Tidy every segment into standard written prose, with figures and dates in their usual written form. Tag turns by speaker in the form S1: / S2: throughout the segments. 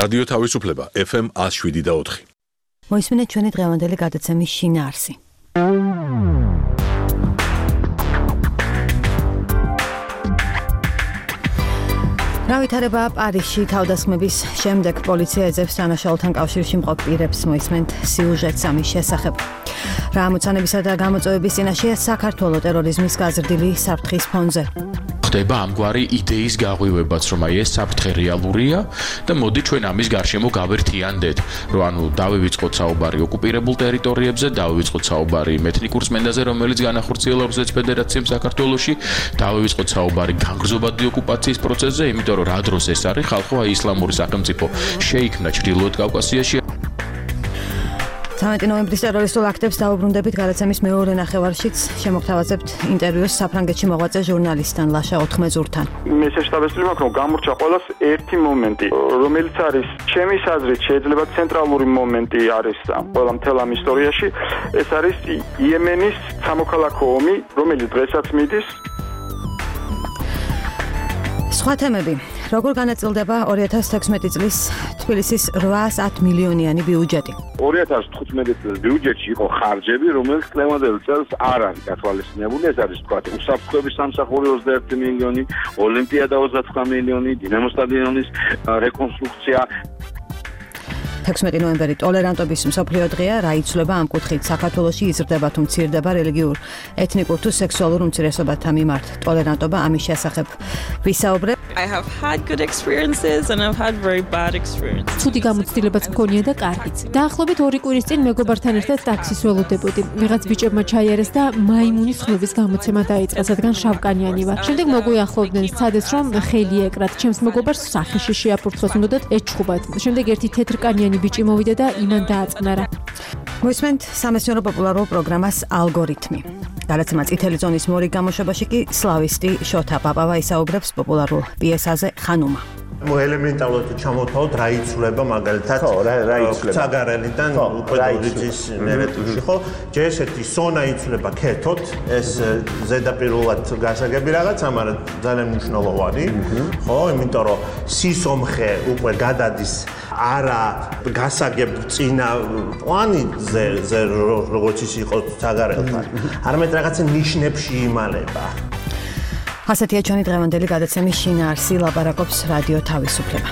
S1: რადიო თავისუფლება FM 107.4.
S2: მოისმინეთ ჩვენი დღევანდელი გადაცემის შინაარსი. რა ვითარებაა პარიზში თავდასხმების შემდეგ პოლიცია ეძებს დანაშაულთან კავშირში მყოფ პირებს მოისმენთ სიუჟეტს ამის შესახებ. რა ამოცანებისა და გამოწვევების წინაშეა საქართველოს ტერორიზმის გაზრდილი საფრთხის ფონზე.
S3: ხდება ამგვარი იდეის გაღვივებაც, რომ აი ეს საფრთხე რეალურია და მოდი ჩვენ ამის გარშემო გავერთიანდეთ, რომ ანუ დავივიწყოთ საუბარი ოკუპირებულ ტერიტორიებზე, დავივიწყოთ საუბარი ეთნიკურ წმენდაზე, რომელიც განახორციელებს ფედერაციამ საქართველოში, დავივიწყოთ საუბარი განგრძობადი ოკუპაციის პროცესზე, იმიტომ რომ რა დროს ეს არის ხალხო აი ისლამური სახელმწიფო შეიქმნა ჩრდილოეთ კავკასიაში.
S2: 13 ნოემბრის ტერორისტულ აქტებს დაუბრუნდებით გადაცემის მეორე ნახევარშიც შემოგთავაზებთ ინტერვიუს საფრანგეთში მოღვაწე ჟურნალისტთან ლაშა ოთხმეზურთან.
S4: მე შეშტაბեցილი მაქვს, რომ გამორჩა ყოველას ერთი მომენტი, რომელიც არის ჩემი აზრით შეიძლება ცენტრალური მომენტი არის ყველა მთელ ამ ისტორიაში, ეს არის იემენის სამოქალაქო ომი, რომელიც დღესაც მიდის.
S2: სხვა თემები. როგორ განაწილდება 2016 წლის თბილისის 810 მილიონიანი ბიუჯეტი?
S5: 2015 წლის ბიუჯეტში იყო ხარჯები, რომელიც წლევანდელ წელს არ არის გათვალისწინებული. ეს არის თქვა უსაფრთხოების სამსახური 21 მილიონი, ოლიმპიადა 29 მილიონი, დინამო სტადიონის რეკონსტრუქცია.
S2: 16 ნოემბერი ტოლერანტობის მსოფლიო დღეა, რა იცვლება ამ კუთხით საქართველოში იზრდება თუ მცირდება რელიგიურ, ეთნიკურ თუ სექსუალურ უმცირესობათა მიმართ ტოლერანტობა ამის შესახებ ვისაუბრებ.
S6: I have had good experiences and I've had very bad experiences.
S7: ცუდი გამოცდილებაც მქონია და კარგიც. დაახლოებით 2 კვირის წინ მეგობართან ერთად ტაქსის ველოდებოდი. ვიღაც ბიჭებმა ჩაიარეს და მაიმუნის ხმების გამოცემა დაიწყეს, რადგან შავკანიანი ვარ. შემდეგ მოგვიახლოვდნენ, სცადეს რომ ხელი ეკრათ. ჩემს მეგობარს სახეში შეაფურთხოს, უნდათ ეჩხუბათ. შემდეგ ერთი თეთრკანიანი ბიჭი მოვიდა და იმან დააწყნარა.
S2: მოისმენთ სამეცნიერო პოპულარულ პროგრამას ალგორითმი. გადაცემა წითელი ზონის მორიგ გამოშვებაში კი სლავისტი შოთა პაპავა ისაუბრებს პოპულარულ პიესაზე ხანუმა.
S8: ელემენტარულად ჩამოთვალოთ რა იცვლება მაგალითად ცაგარელიდან უპედურიძის მერეთუში, ხო? ჯერ-ერთი სონა იცვლება ქეთოთ, ეს ზედაპირულად გასაგები რაღაცა, მაგრამ ძალიან მნიშვნელოვანი, ხო? იმიტომ რომ სისომხე უკვე გადადის არა გასაგებ წინა პლანზე, როგორც ის იყო ცაგარელთან, არამედ რაღაცა ნიშნებში იმალება.
S2: ასეთია ჩვენი დღევანდელი გადაცემის შინაარსი, ლაპარაკობს რადიო თავისუფლება.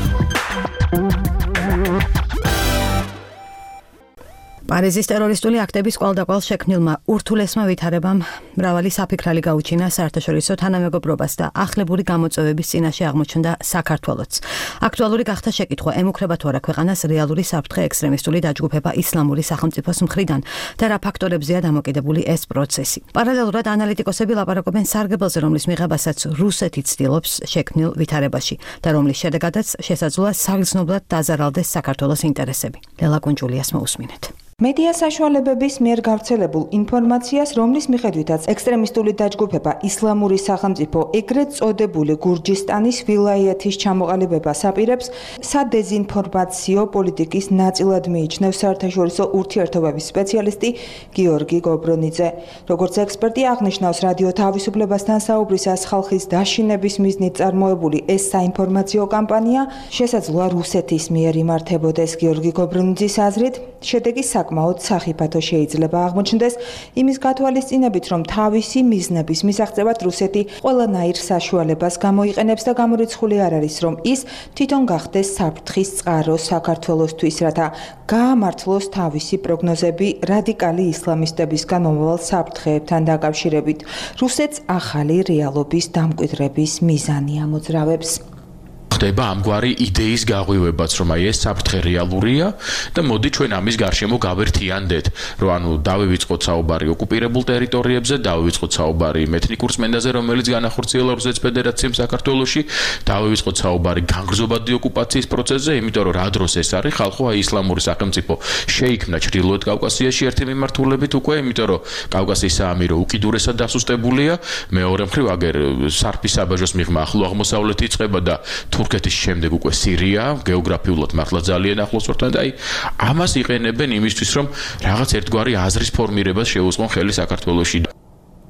S2: პარიზის ტერორისტული აქტების კვალდაკვალ შექმნილმა ურთულესმა ვითარებამ მრავალი საფიქრალი გაუჩინა საერთაშორისო თანამეგობრობას და ახლებური გამოწვევების წინაშე აღმოჩნდა საქართველოც. აქტუალური გახდა შეკითხვა, ემუქრება თუ არა ქვეყანას რეალური საფრთხე ექსტრემისტული დაჯგუფება ისლამური სახელმწიფოს მხრიდან და რა ფაქტორებზეა დამოკიდებული ეს პროცესი. პარალელურად ანალიტიკოსები ლაპარაკობენ სარგებელზე, რომლის მიღებასაც რუსეთი ცდილობს შექმნილ ვითარებაში და რომლის შედეგადაც შესაძლოა საგრძნობლად დაზარალდეს საქართველოს ინტერესები. ლელა კუნჯულიას მოусმინეთ.
S9: მედია საშუალებების მიერ გავრცელებულ ინფორმაციას, რომლის მიხედვითაც ექსტრემისტული დაჯგუფება ისლამური სახელმწიფო ეგრეთ წოდებული გურჯისტანის ვილაიეთის ჩამოყალიბებას აპირებს, სადეზინფორმაციო პოლიტიკის ნაწილად მიიჩნევს საერთაშორისო ურთიერთობების სპეციალისტი გიორგი გობრონიძე. როგორც ექსპერტი აღნიშნავს, რადიო თავისუფლებასთან საუბრისას ხალხის დაშინების მიზნით წარმოებული ეს საინფორმაციო კამპანია შესაძლოა რუსეთის მიერ იმართებოდეს. გიორგი გობრონიძის აზრით, შედეგი საკმაოდ სახიფათო შეიძლება აღმოჩნდეს იმის გათვალისწინებით, რომ თავისი მიზნების მისაღწევად რუსეთი ყველანაირ საშუალებას გამოიყენებს და გამორიცხული არ არის, რომ ის თვითონ გახდეს საფრთხის წყარო საქართველოსთვის, რათა გაამართლოს თავისი პროგნოზები რადიკალი ისლამისტებისგან მომავალ საფრთხეებთან დაკავშირებით. რუსეთს ახალი რეალობის დამკვიდრების მიზანი ამოძრავებს.
S3: ხდება ამგვარი იდეის გაღვივებაც, რომ აი ეს საფრთხე რეალურია და მოდი ჩვენ ამის გარშემო გავერთიანდეთ, რომ ანუ დავივიწყოთ საუბარი ოკუპირებულ ტერიტორიებზე, დავივიწყოთ საუბარი ეთნიკურ წმენდაზე, რომელიც განახორციელებს ფედერაციამ საქართველოში, დავივიწყოთ საუბარი განგრძობადი ოკუპაციის პროცესზე, იმიტომ რომ რა დროს ეს არის ხალხო აი ისლამური სახელმწიფო შეიქმნა ჩრდილოეთ კავკასიაში ერთი მიმართულებით უკვე, იმიტომ რომ კავკასიის საამირო უკიდურესად დასუსტებულია, მეორე მხრივ აგერ სარფის საბაჟოს მიღმა ახლო აღმოსავლეთი იწყება და თურქეთის შემდეგ უკვე სირია, გეოგრაფიულად მართლა ძალიან ახლოს ვართ და აი ამას იყენებენ იმისთვის, რომ რაღაც ერთგვარი აზრის ფორმირებას შეუწყონ ხელი საქართველოში.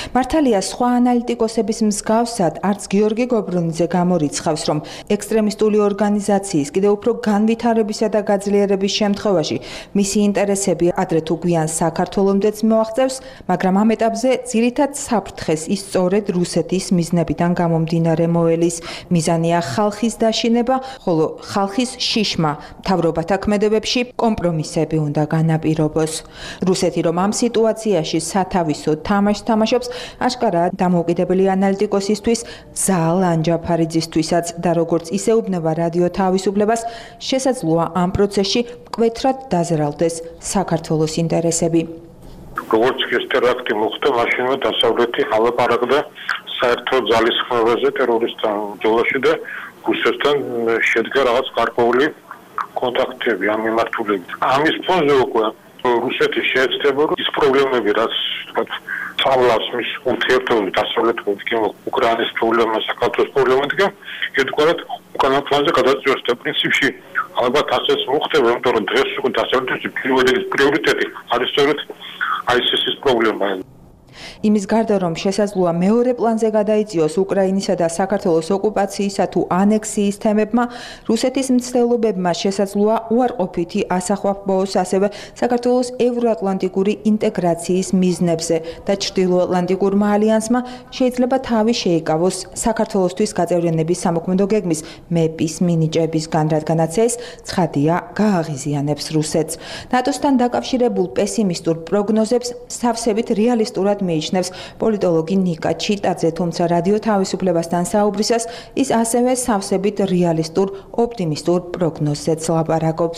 S9: მართალია, სხვა ანალიტიკოსების მსგავსად, არც გიორგი გობრუნიძე გამორიცხავს, რომ ექსტრემისტული ორგანიზაციის კიდევ უფრო განვითარებისა და გაძლიერების შემთხვევაში მისი ინტერესები ადრე თუ გვიან საქართველომდეც მოაღწევს, მაგრამ ამ ეტაპზე ძირითად საფრთხეს ის სწორედ რუსეთის მიზნებიდან გამომდინარე მოელის. მიზანია ხალხის დაშინება, ხოლო ხალხის შიშმა მთავრობათა ქმედებებში კომპრომისები უნდა განაპირობოს. რუსეთი რომ ამ სიტუაციაში სათავისო თამაშს თამაშობს, აშკარაა დამოუკიდებელი ანალიტიკოსისთვის, ზალ ანჯაფარიძისთვისაც და როგორც ისეუბნება რადიო თავისუფლებას, შესაძლოა ამ პროცესში მკვეთრად დაზრალდეს საქართველოს ინტერესები.
S10: როგორც ეს ტერაქტი მოხდა, მაშინვე დასავლეთი ალაპარაკდა საერთო ძალისხმევაზე ტერორისტთან ბრძოლაში და რუსეთთან შედგა რაღაც გარკვეული კონტაქტები ამ მიმართულებით. ამის ფონზე უკვე რუსეთი შეეცდება ის პრობლემები, რაც თქვათ სწავლავს მის ურთიერთობებს დასავლეთთან, უკრაინის პრობლემა, საქართველოს პრობლემებთან, ერთგვარად უკანა ფონზე გადაწყვეტს და პრინციპში ალბათ ასეც მოხდება, იმიტომ რომ დღეს უკვე დასავლეთის პირველი პრიორიტეტი არის სწორედ ISIS-ის პრობლემა.
S9: იმის გარდა რომ შესაძლოა მეორე პლანზე გადაიწიოს უკრაინისა და საქართველოს ოკუპაციისა თუ ანექსიის თემებმა, რუსეთის მცდელობებმა შესაძლოა უარყოფითი ასახვაფბოოს ასევე საქართველოს ევროატლანტიკური ინტეგრაციის მიზნებზე და ჩრდილოატლანტიკურმა ალიანსმა შეიძლება თავი შეიკავოს საქართველოსთვის გაწევრიანების სამოქმედო გეგმის მეპის მინიჭებისგან, რადგანაც ეს ცხადია გააღიზიანებს რუსეთს. ნატოსთან დაკავშირებულ პესიმისტურ პროგნოზებს სავსებით რეალისტურად მიიჩნევს პოლიტოლოგი ნიკა ჩიტაძე, თუმცა რადიო თავისუფლებასთან საუბრისას ის ასევე სავსებით რეალისტურ, ოპტიმისტურ პროგნოზზეც ლაპარაკობს.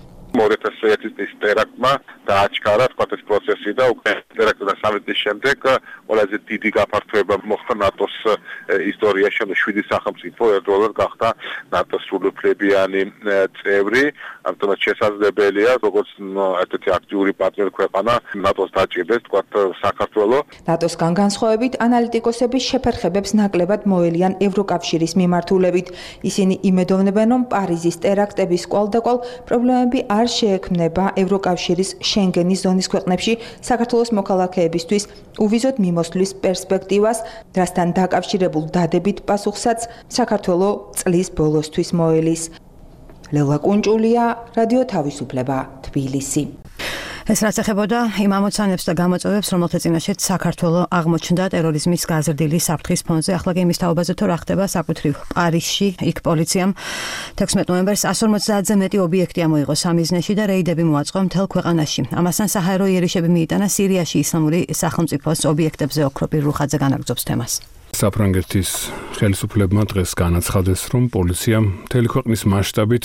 S5: 2001 წლის ტერაქტმა დააჩქარა ეს პროცესი და ტერაქტიდან 3 წლის შემდეგ ყველაზე დიდი გაფართოება მოხდა ნატოს ისტორიაში, 7 სახელმწიფო ერთდროულად გახდა ნატოს სრულუფლებიანი წევრი. ამიტომ შესაძლებელია, როგორც ერთ-ერთი აქტიური პარტნიორი ქვეყანა ნატოს დაჭირდეს საქართველოს.
S9: ნატოსგან განსხვავებით, ანალიტიკოსები შეფერხებებს ნაკლებად მოელიან ევროკავშირის მიმართულებით. ისინი იმედოვნებენ, რომ პარიზის ტერაქტების კვალდაკვალ პრობლემები არ შეექმნება ევროკავშირის შენგენის ზონის ქვეყნებში საქართველოს მოქალაქეებისთვის უვიზოდ მიმოსვლის პერსპექტივას, რასთან დაკავშირებულ დადებით პასუხსაც საქართველოს წლის ბოლოსთვის მოელის. ლელა კუნჭულია, რადიო თავისუფლება, თბილისი.
S2: ეს რაც ეხებოდა იმ ამოცანებს და გამოწვევებს, რომელთა წინაშეც საქართველოს აღმოჩნდა ტერორიზმის გაზრდილი საფრთხის ფონზე. ახლა კი იმის თაობაზე თუ რა ხდება საკუთრივ პარიზში, იქ პოლიციამ 16 ნოემბერს 150-ზე მეტი ობიექტი ამოიღო სამიზნეში და რეიდები მოაწყო მთელ ქვეყანაში. ამასთან საჰაერო იერიშები მიიტანა სირიაში ისლამური სახელმწიფოს ობიექტებზე. ოქროპირ რუხაძე განაგრძობს თემას.
S11: საფრანგეთის ხელისუფლებმა დღეს განაცხადეს, რომ პოლიციამ მთელი ქვეყნის მასშტაბით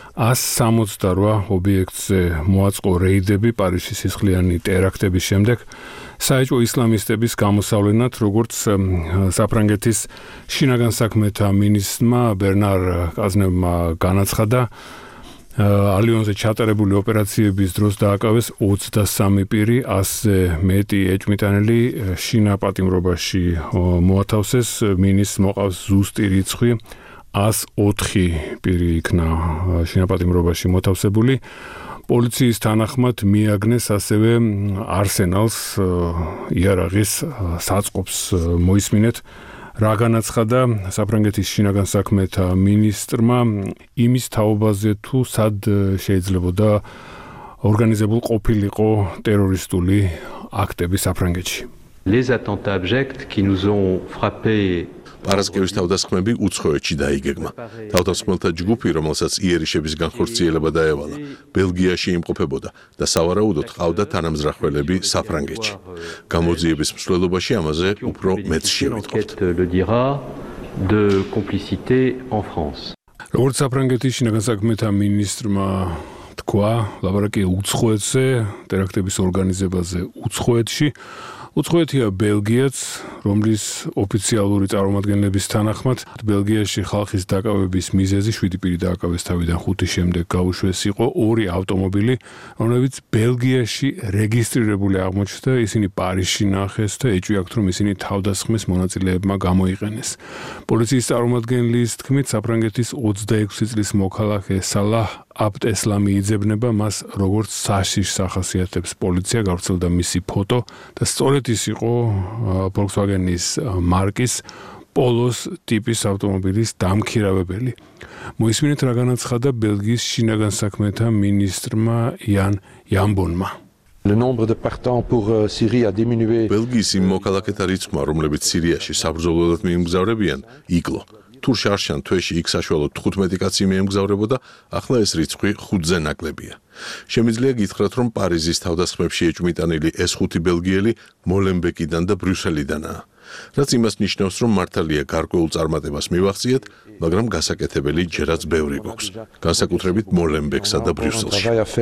S11: 168 ობიექტზე მოაწყო რეიდები პარიზის სისხლიანი ტერაქტების შემდეგ, საეჭვო ისლამისტების გამოსავლენად, როგორც საფრანგეთის შინაგან საქმეთა მინისტრმა ბერნარ კაზნევმა განაცხადა, ალიონზე ჩატარებული ოპერაციების დროს დააკავეს 23 პირი, 100-ზე მეტი ეჭვმიტანილი შინა პატიმრობაში მოათავსეს. მინისტრს მოყავს ზუსტი რიცხვი 104 პირი იქნა შინა პატიმრობაში მოთავსებული. პოლიციის თანახმად მიაგნეს ასევე არსენალს იარაღის საწყობს მოისმინეთ. რა განაცხადა საფრანგეთის შინაგან საქმეთა მინისტრმა იმის თაობაზე თუ სად შეიძლებოდა ორგანიზებულ ყოფილიყო ტერორისტული აქტები საფრანგეთში.
S12: Les attentats abjects qui nous ont frappés
S1: პარასკევის თავდასხმები უცხოეთში დაიგეგმა. თავდასხმელთა ჯგუფი, რომელსაც იერიშების განხორციელება დაევალა, ბელგიაში იმყოფებოდა და სავარაუდოდ ყავდა თანამზრახველები საფრანგეთში. გამოძიების მსვლელობაში ამაზე უფრო მეც შევიტყობთ. როგორც საფრანგეთის შინაგან საქმეთა მინისტრმა თქვა, ლაპარაკი უცხოეთზე, ტერაქტების ორგანიზებაზე უცხოეთში. უცხოეთია ბელგიაც, რომლის ოფიციალური წარმომადგენლების თანახმად ბელგიაში ხალხის დაკავების მიზეზი 7 პირი დააკავეს თავიდან 5 შემდეგ გაუშვეს იყო 2 ავტომობილი, რომლებიც ბელგიაში რეგისტრირებული აღმოჩნდა, ისინი პარიზში ნახეს და ეჭვი აქვთ, რომ ისინი თავდასხმის მონაწილეებმა გამოიყენეს. პოლიციის წარმომადგენლის თქმით, საფრანგეთის 26 წლის მოქალაქე სალაჰ აბდ ესლამი იძებნება მას როგორც საშიშს ახასიათებს პოლიცია, გავრცელდა მისი ფოტო და სწორედ ის იყო Volkswagen-ის მარკის პოლოს ტიპის ავტომობილის დამქირავებელი. მოისმინეთ რა განაცხადა ბელგიის შინაგან საქმეთა მინისტრმა იან იამბონმა.
S13: Le nombre de partants pour Syrie a diminué.
S14: ბელგიის იმ მოქალაქეთა რიცხვმა, რომლებიც სირიაში საბრძოლველად მიემგზავრებიან, იკლო. თუ შარშან თვეში იქ საშუალოდ 15 კაცი მიემგზავრებოდა, ახლა ეს რიცხვი 5-ზე ნაკლებია. შემიძლია გითხრათ, რომ პარიზის თავდასხმებში ეჭვმიტანილი ეს 5 ბელგიელი მოლენბეკიდან და ბრიუსელიდანაა. რაც იმას ნიშნავს, რომ მართალია გარკვეულ წარმატებას მივახციეთ, მაგრამ გასაკეთებელი ჯერაც ბევრი გვაქვს. განსაკუთრებით მოლენბექსა და ბრიუსელში.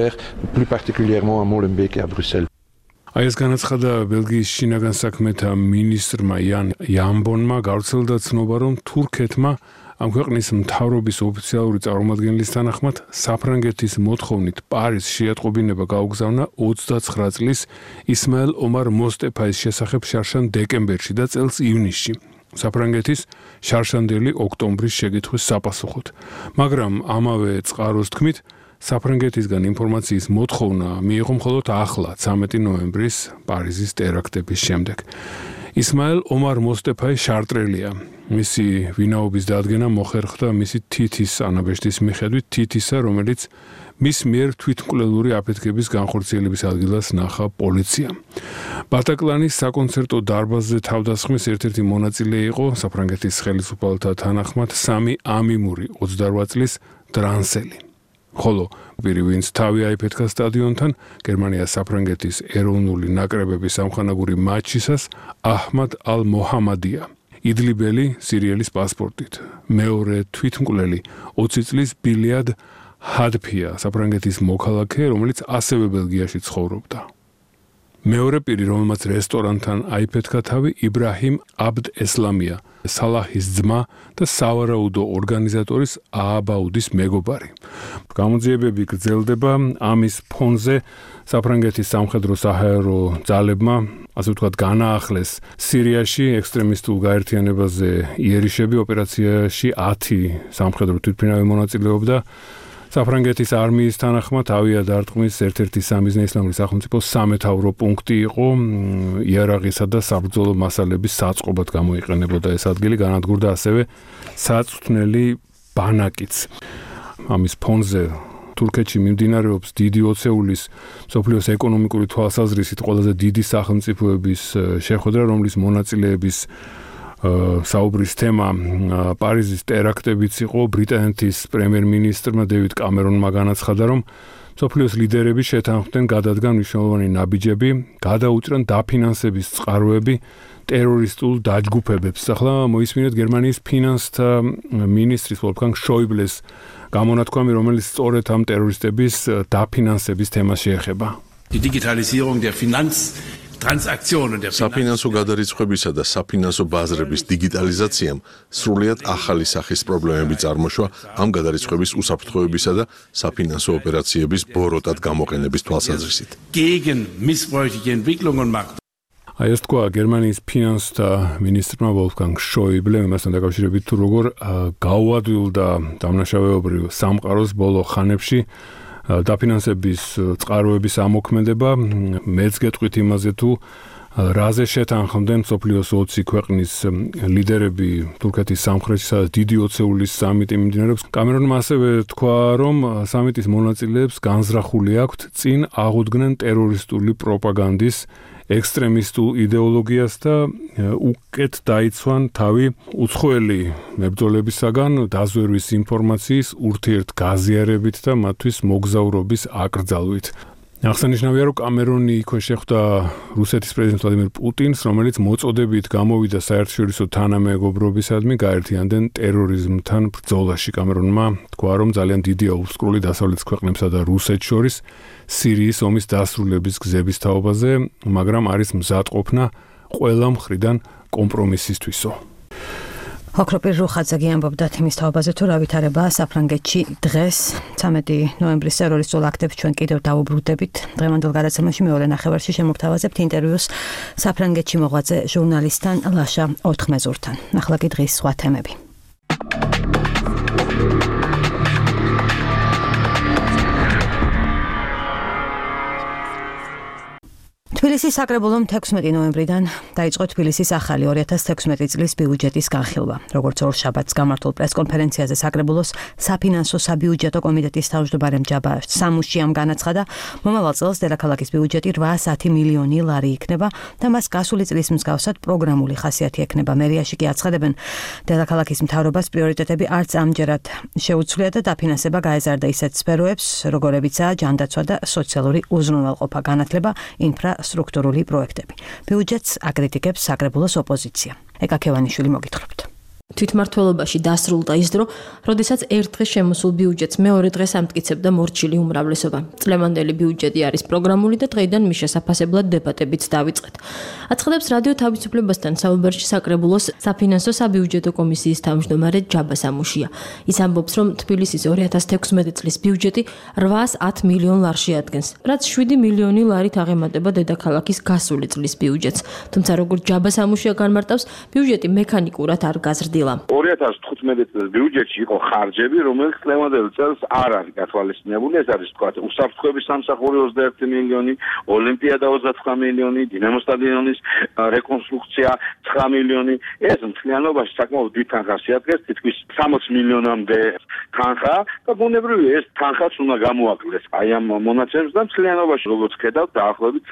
S14: აი ეს განაცხადა ბელგიის შინაგან საქმეთა მინისტრმა იან იამბონმა, გავრცელდა ცნობა, რომ თურქეთმა ამ ქვეყნის მთავრობის ოფიციალური წარმომადგენლის თანახმად საფრანგეთის მოთხოვნით პარიზს შეატყობინება გაუგზავნა 29 წლის ისმაილ ომარ მოსტეფაის შესახებ შარშან დეკემბერში და წელს ივნისში. საფრანგეთის შარშანდელი ოქტომბრის შეკითხვის საპასუხოდ. მაგრამ ამავე წყაროს თქმით, საფრანგეთისგან ინფორმაციის მოთხოვნა მიიღო მხოლოდ ახლა 13 ნოემბრის პარიზის ტერაქტების შემდეგ. ისმაილ ომარ მოსტეფაი შარტრელია. მისი ვინაობის დადგენა მოხერხდა მისი თითის ანაბეჭდის მიხედვით, თითისა, რომელიც მის მიერ თვითმკვლელური აფეთქების განხორციელების ადგილას ნახა პოლიციამ. ბატაკლანის საკონცერტო დარბაზზე თავდასხმის ერთ-ერთი მონაწილე იყო საფრანგეთის ხელისუფალთა თანახმად 3 ამიმური 28 წლის დრანსელი. ხოლო პირი ვინც თავი აიფეთქა სტადიონთან, გერმანია საფრანგეთის ეროვნული ნაკრებების სამხანაგური მატჩისას აჰმად ალ-მოჰამადია. იდლიბელი სირიელის პასპორტით. მეორე თვითმკვლელი 20 წლის ბილიად ჰადფია, საფრანგეთის მოქალაქე, რომელიც ასევე ბელგიაში ცხოვრობდა. მეორე პირი, რომელმაც რესტორანთან აიფეთქა თავი, იბრაჰიმ აბდ ესლამია, სალაჰის ძმა და სავარაუდო ორგანიზატორის ააბაუდის მეგობარი. გამოძიებები გრძელდება ამის ფონზე საფრანგეთის სამხედრო საჰაერო ძალებმა, ასე ვთქვათ, განაახლეს სირიაში ექსტრემისტულ გაერთიანებაზე იერიშები ოპერაციაში 10 სამხედრო თვითმფრინავი მონაწილეობდა. საფრანგეთის არმიის თანახმად ავიადარტყმის ერთ-ერთი სამიზნე ისლამური სახელმწიფოს სამეთაურო პუნქტი იყო. იარაღისა და საბრძოლო მასალების საწყობად გამოიყენებოდა ეს ადგილი, განადგურდა ასევე საწვრთნელი ბანაკიც. ამის ფონზე თურქეთში მიმდინარეობს დიდი ოცეულის მსოფლიოს ეკონომიკური თვალსაზრისით ყველაზე დიდი სახელმწიფოების შეხვედრა, რომლის მონაწილეების საუბრის თემა პარიზის ტერაქტებიც იყო. ბრიტანეთის პრემიერ-მინისტრმა დევიდ კამერონმა განაცხადა, რომ მსოფლიოს ლიდერები შეთანხმდნენ გადადგან მნიშვნელოვანი ნაბიჯები, გადაუჭრან დაფინანსების წყაროები ტერორისტულ დაჯგუფებებს. ახლა მოისმინეთ გერმანიის ფინანსთა მინისტრის ვოლფგანგ შოიბლეს გამონათქვამი, რომელიც სწორედ ამ ტერორისტების დაფინანსების თემას შეეხება.
S15: Die Digitalisierung der
S14: საფინანსო გადარიცხვებისა და საფინანსო ბაზრების დიგიტალიზაციამ სრულიად ახალი სახის პრობლემები წარმოშვა ამ გადარიცხვების უსაფრთხოებისა და საფინანსო ოპერაციების ბოროტად გამოყენების თვალსაზრისით. აი ეს თქვა გერმანიის ფინანსთა მინისტრმა ვოლფგანგ შოიბლემ იმასთან დაკავშირებით, თუ როგორ გაუადვილდა დამნაშავეობრივ სამყაროს ბოლო ხანებში დაფინანსების წყაროების ამოქმედება. მეც გეტყვით იმაზე, თუ რაზე შეთანხმდნენ მსოფლიოს 20 ქვეყნის ლიდერები თურქეთის სამხრეთში, სადაც დიდი ოცეულის სამიტი მიმდინარეობს. კამერონმა ასევე თქვა, რომ სამიტის მონაწილეებს განზრახული აქვთ წინ აღუდგნენ ტერორისტული პროპაგანდის ექსტრემისტულ იდეოლოგიას და უკეთ დაიცვან თავი უცხოელი მებრძოლებისაგან დაზვერვის ინფორმაციის ურთიერთგაზიარებით და მათთვის მოგზაურობის აკრძალვით. აღსანიშნავია, რომ კამერონი იქვე შეხვდა რუსეთის პრეზიდენტ ვლადიმერ პუტინს, რომელიც მოწოდებით გამოვიდა საერთაშორისო თანამეგობრობისადმი გაერთიანდნენ ტერორიზმთან ბრძოლაში. კამერონმა თქვა, რომ ძალიან დიდია უსკრული დასავლეთის ქვეყნებსა და რუსეთს შორის სირიის ომის დასრულების გზების თაობაზე, მაგრამ არის მზადყოფნა ყველა მხრიდან კომპრომისისთვისო.
S2: ოქროპირ რუხაძე ამბობდა თემის თაობაზე, თუ რა ვითარებაა საფრანგეთში დღეს 13 ნოემბრის ტერორისტულ აქტებს ჩვენ კიდევ დავუბრუნდებით. დღევანდელ გადაცემაში მეორე ნახევარში შემოგთავაზებთ ინტერვიუს საფრანგეთში მოღვაწე ჟურნალისტთან ლაშა ოთხმეზურთან. ახლა კი დღის სხვა თემები. თბილისის საკრებულომ 16 ნოემბრიდან დაიწყო თბილისის ახალი 2016 წლის ბიუჯეტის განხილვა. როგორც ორ შაბათს გამართულ პრესკონფერენციაზე საკრებულოს საფინანსო საბიუჯეტო კომიტეტის თავმჯდომარე ჯაბა სამუშიამ განაცხადა, მომავალ წელს დედაქალაქის ბიუჯეტი 810 მილიონი ლარი იქნება და მას გასული წლის მსგავსად პროგრამული ხასიათი ექნება. მერიაში კი აცხადებენ, დედაქალაქის მთავრობას პრიორიტეტები არც ამჯერად შეუცვლია და დაფინანსება გაეზარდა ისეთ სფეროებს, როგორებიცაა ჯანდაცვა და სოციალური უზრუნველყოფა, განათლება, ინფრასტრუქტურული პროექტები. ბიუჯეტს აკრიტიკებს საკრებულოს ოპოზიცია. ეკა ქევანიშვილი მოგითხრობთ.
S16: თვითმმართველობაში დასრულდა ის დრო, როდესაც ერთ დღეს შემოსულ ბიუჯეტს მეორე დღეს ამტკიცებდა მორჩილი უმრავლესობა. წლევანდელი ბიუჯეტი არის პროგრამული და დღეიდან მის შესაფასებლად დებატებიც დავიწყეთ. აცხადებს რადიო თავისუფლებასთან საუბარში საკრებულოს საფინანსო საბიუჯეტო კომისიის თავმჯდომარე ჯაბა სამუშია. ის ამბობს, რომ თბილისის 2016 წლის ბიუჯეტი 810 მილიონ ლარში ადგენს, რაც 7 მილიონი ლარით აღემატება დედაქალაქის გასული წლის ბიუჯეტს. თუმცა როგორც ჯაბა სამუშია განმარტავს, ბიუჯეტი მექანიკურად არ გაზრდილა.
S5: 2015 წლის ბიუჯეტში იყო ხარჯები, რომელიც წლევანდელ წელს არ არის გათვალისწინებული. ეს არის თქვა უსაფრთხოების სამსახური 21 მილიონი, ოლიმპიადა 29 მილიონი, დინამო სტადიონის რეკონსტრუქცია 9 მილიონი. ეს მთლიანობაში საკმაოდ დიდ თანხას იადგენს, თითქმის 60 მილიონამდე თანხა და ბუნებრივია ეს თანხაც უნდა გამოაკლდეს აი ამ მონაცემს და მთლიანობაში როგორც ხედავთ დაახლოებით